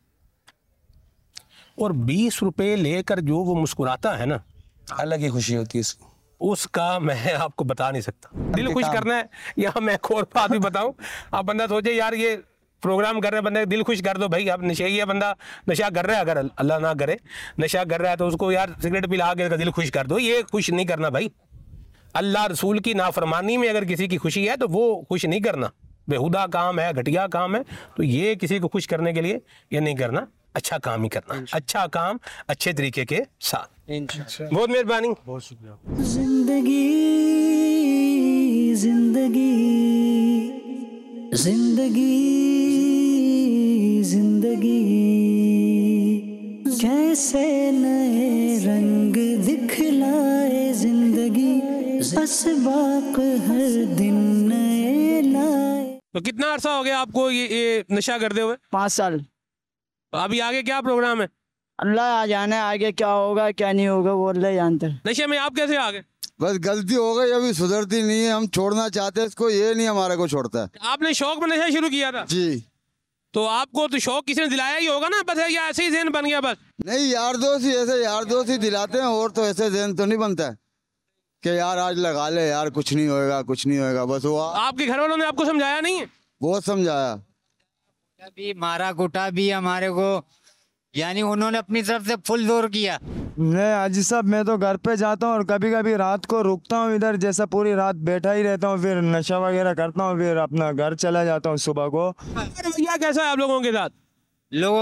Speaker 2: और बीस रुपये लेकर जो वो मुस्कुराता है ना,
Speaker 8: अलग ही खुशी होती है उसको,
Speaker 2: उसका मैं आपको बता नहीं सकता। दिल खुश करना है, या मैं एक और बात भी बताऊँ, आप बंदा सोचे यार ये प्रोग्राम कर रहे बंदे दिल खुश कर दो भाई। अब नशे है, बंदा नशा कर रहा है, अगर अल्लाह ना करे नशा कर रहा है तो उसको यार सिगरेट पिला के दिल खुश कर दो। ये खुश नहीं करना भाई। अल्लाह रसूल की नाफरमानी में अगर किसी की खुशी है तो वो खुश नहीं करना, बेहुदा काम है, घटिया काम है। तो ये किसी को खुश करने के लिए ये नहीं करना। अच्छा काम ही करना, अच्छा काम अच्छे तरीके के साथ। बहुत मेहरबानी, बहुत शुक्रिया।
Speaker 1: जिंदगी जिंदगी जिंदगी जिंदगी कैसे नए रंग दिखलाए जिंदगी, असबाक हर दिन नए लाए।
Speaker 2: तो कितना अरसा हो गया आपको ये, ये नशा करते हुए?
Speaker 15: पाँच साल।
Speaker 2: तो अभी आगे क्या प्रोग्राम है?
Speaker 15: अल्लाह आ जाने, आगे क्या होगा क्या नहीं होगा वो अल्लाह जानता है।
Speaker 2: नशे में आप कैसे आ गए?
Speaker 9: बस गलती हो गई, अभी सुधरती नहीं है, हम छोड़ना चाहते हैं इसको, ये नहीं हमारे को छोड़ता है।
Speaker 2: आपने शौक में नशा शुरू किया था?
Speaker 9: जी।
Speaker 2: तो आपको तो शौक किसी ने दिलाया ही होगा ना, बस या ऐसे ही ज़हन बन गया? बस
Speaker 9: नहीं, यार दोस्त ही ऐसे यार दोस्त ही दिलाते हैं, और तो ऐसे ज़हन तो नहीं बनता है कि यार आज लगा ले यार, कुछ नहीं होएगा कुछ नहीं होएगा। बस वो
Speaker 2: आपके घर वालों ने आपको समझाया नहीं है?
Speaker 9: बहुत समझाया,
Speaker 10: भी मारा कुटा भी हमारे को, यानी उन्होंने अपनी तरफ से फुल जोर किया।
Speaker 17: नहीं हाजी साहब, मैं तो घर पे जाता हूँ और कभी कभी रात को रुकता हूँ इधर, जैसा पूरी रात बैठा ही रहता हूँ, फिर नशा वगैरह करता हूँ, फिर अपना घर चला जाता हूँ सुबह को।
Speaker 2: रवैया कैसा है आप लोगों के साथ?
Speaker 10: लोगों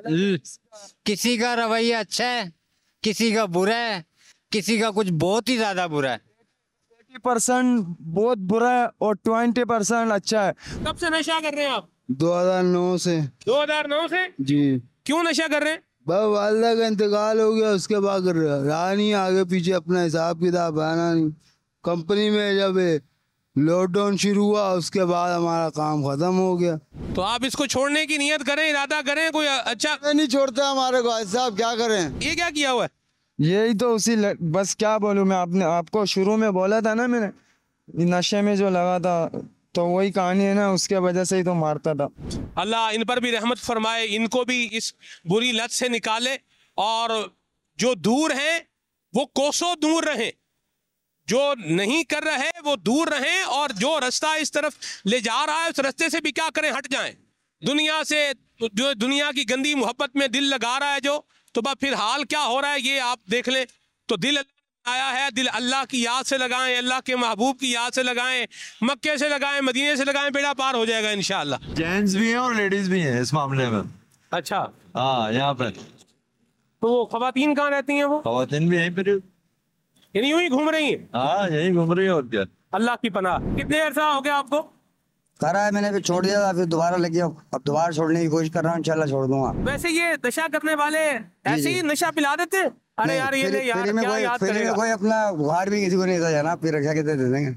Speaker 10: का किसी का रवैया अच्छा है, किसी का बुरा है, किसी का कुछ बहुत ही ज्यादा बुरा है।
Speaker 17: एटी परसेंट बहुत बुरा है और ट्वेंटी परसेंट अच्छा है।
Speaker 2: कब से नशा कर रहे हैं आप?
Speaker 9: दो हजार नौ से।
Speaker 2: दो हजार नौ से?
Speaker 9: जी।
Speaker 2: क्यों नशा कर रहे हैं?
Speaker 9: बस वालदा का इंतकाल हो गया, उसके बाद कर रहा रहा नहीं, आगे पीछे अपना हिसाब किताब आना नहीं। कंपनी में जब लॉकडाउन शुरू हुआ उसके बाद हमारा काम खत्म हो गया।
Speaker 2: तो आप इसको छोड़ने की नियत करें, इरादा करें, कोई अच्छा
Speaker 9: नहीं छोड़ता हमारे को साहब, क्या करें।
Speaker 2: ये क्या किया हुआ है?
Speaker 17: यही तो उसी ल... बस क्या बोलूं मैं, आपने आपको शुरू में बोला था ना मैंने, नशे में जो लगा था, तो वही कहानी है ना, उसके वजह से ही तो मारता था।
Speaker 2: अल्लाह इन पर भी रहमत फरमाए, इनको भी इस बुरी लत से निकाले, और जो दूर हैं वो कोसों दूर रहें, जो नहीं कर रहे वो दूर रहें, और जो रास्ता इस तरफ ले जा रहा है उस रास्ते से भी क्या करें, हट जाएं। दुनिया से, जो दुनिया की गंदी मोहब्बत में दिल लगा रहा है जो, तो बस फिर हाल क्या हो रहा है ये आप देख लें। तो दिल आया है, दिल अल्लाह की याद से लगाएं, अल्लाह के महबूब की याद से लगाएं, मक्के से लगाएं, मदीने से लगाएं, बेड़ा पार हो जाएगा इंशाअल्लाह।
Speaker 23: जेंट्स भी हैं और लेडीज भी हैं इस मामले में।
Speaker 2: अच्छा,
Speaker 23: हाँ यहाँ पे
Speaker 2: तो वो खवातीन कहाँ रहती हैं? वो
Speaker 23: खवातीन भी यहीं पर,
Speaker 2: यानी यूं ही घूम रही हैं?
Speaker 23: हाँ यहीं घूम रही है, और क्या।
Speaker 2: अल्लाह की पनाह। कितने अरसा हो गया आपको?
Speaker 24: करा है मैंने, फिर छोड़ दिया था, फिर दोबारा लगी, अब दोबारा छोड़ने की कोशिश कर रहा हूँ, इंशाल्लाह छोड़ दूंगा।
Speaker 2: वैसे ये नशा करने वाले ऐसे ही नशा पिला देते हैं? अरे यार ये ले यार, क्या याद करेगा?
Speaker 24: कोई अपना बुखार भी किसी को नहीं था जाना, फिर रक्षा के दे देंगे।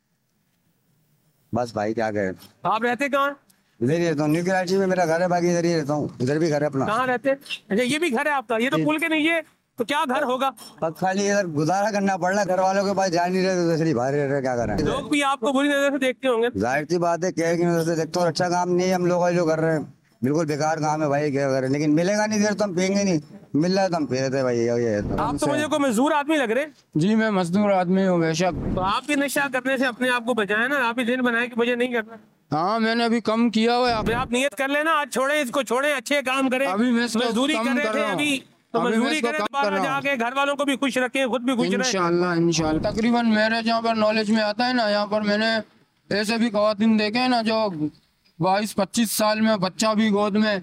Speaker 24: बस भाई क्या करें।
Speaker 2: आप रहते कहाँ?
Speaker 24: इधर ही रहता हूँ, न्यू कराची में मेरा घर है, बाकी इधर ही रहता हूँ, इधर भी घर है अपना।
Speaker 2: कहाँ रहते? अच्छा ये भी घर है आपका? ये तो पुल के नहीं है, तो क्या घर होगा?
Speaker 24: बस खाली इधर गुजारा करना पड़ रहा है, घर वालों के पास जा नहीं रहे तो इसलिए बाहर रह रहे, क्या करें।
Speaker 2: लोग भी आपको बुरी नजर से देखते होंगे।
Speaker 24: जाहिर सी बात है, क्या की नजर से देखते हो, अच्छा काम नहीं है हम लोग जो कर रहे हैं, बिल्कुल बेकार काम है भाई, क्या करें। लेकिन मिलेगा नहीं देर तो हम पियेंगे नहीं, मिल रहा है तो हम पी रहे भाई। ये
Speaker 2: आप तो मुझे को मजदूर आदमी लग रहे।
Speaker 25: जी मैं मजदूर आदमी हूँ बेशक।
Speaker 2: तो आप भी नशा करने से अपने आप को बचाए ना, आप ही दिन बनाए कि मुझे नहीं करना।
Speaker 25: हाँ मैंने अभी कम किया हुआ है।
Speaker 2: आप नियत कर लेना, आज छोड़े इसको, छोड़े अच्छे काम करें।
Speaker 25: अभी मैं
Speaker 2: मजदूरी कर रहे थे अभी, तो मजदूरी करें, दोबारा जाके घर वालों को भी खुश रखें, खुद भी खुश रहें।
Speaker 25: इंशाल्लाह इंशाल्लाह। तकरीबन मेरे जहाँ पर नॉलेज में आता है ना, यहाँ पर मैंने ऐसे भी खवातीन देखे हैं ना जो बाईस पच्चीस साल में बच्चा भी गोद में,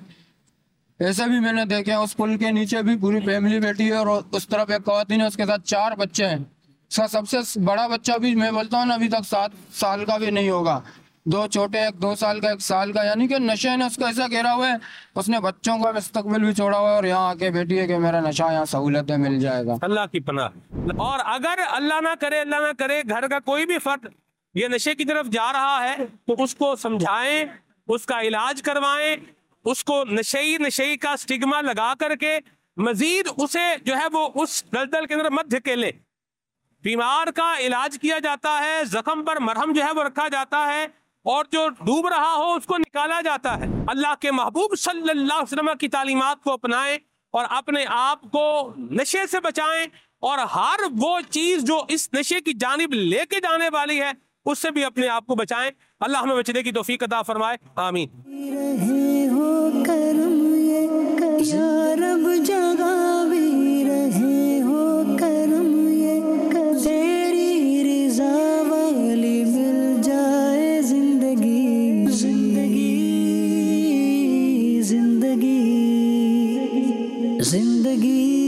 Speaker 25: ऐसे भी मैंने देखे हैं। उस पुल के नीचे भी पूरी फैमिली बैठी है और उस तरफ एक खवातीन है, उसके साथ चार बच्चे हैं। उसका सबसे बड़ा बच्चा भी मैं बोलता हूँ ना अभी तक सात साल का भी नहीं होगा, दो छोटे, एक दो साल का, एक साल का, यानी कि नशे ने उसको ऐसा घेरा हुआ है, उसने बच्चों का मुस्तकबिल भी छोड़ा हुआ है और यहाँ आके बैठी है कि मेरा नशा यहाँ सहूलतें मिल जाएगा।
Speaker 2: अल्लाह की पनाह। और अगर अल्लाह ना करे, अल्लाह ना करे, घर का कोई भी फर्द ये नशे की तरफ जा रहा है तो उसको समझाएं, उसका इलाज करवाएं, उसको नशेई नशेई का स्टिग्मा लगा करके मजीद उसे जो है वो उस दलदल के अंदर मत धकेले। बीमार का इलाज किया जाता है, जख्म पर मरहम जो है वो रखा जाता है, और जो डूब रहा हो उसको निकाला जाता है। अल्लाह के महबूब सल्लल्लाहु अलैहि वसल्लम की तालीमात को अपनाएं और अपने आप को नशे से बचाएं, और हर वो चीज जो इस नशे की जानिब लेके जाने वाली है उससे भी अपने आप को बचाएं। अल्लाह हमें बचने की तौफीक अता फरमाए, आमीन।
Speaker 1: रहे हो करम ये या रब जगावी रहे हो करम ये, तेरी रिज़ा वाली मिल जाए जिंदगी जिंदगी जिंदगी। जिंदगी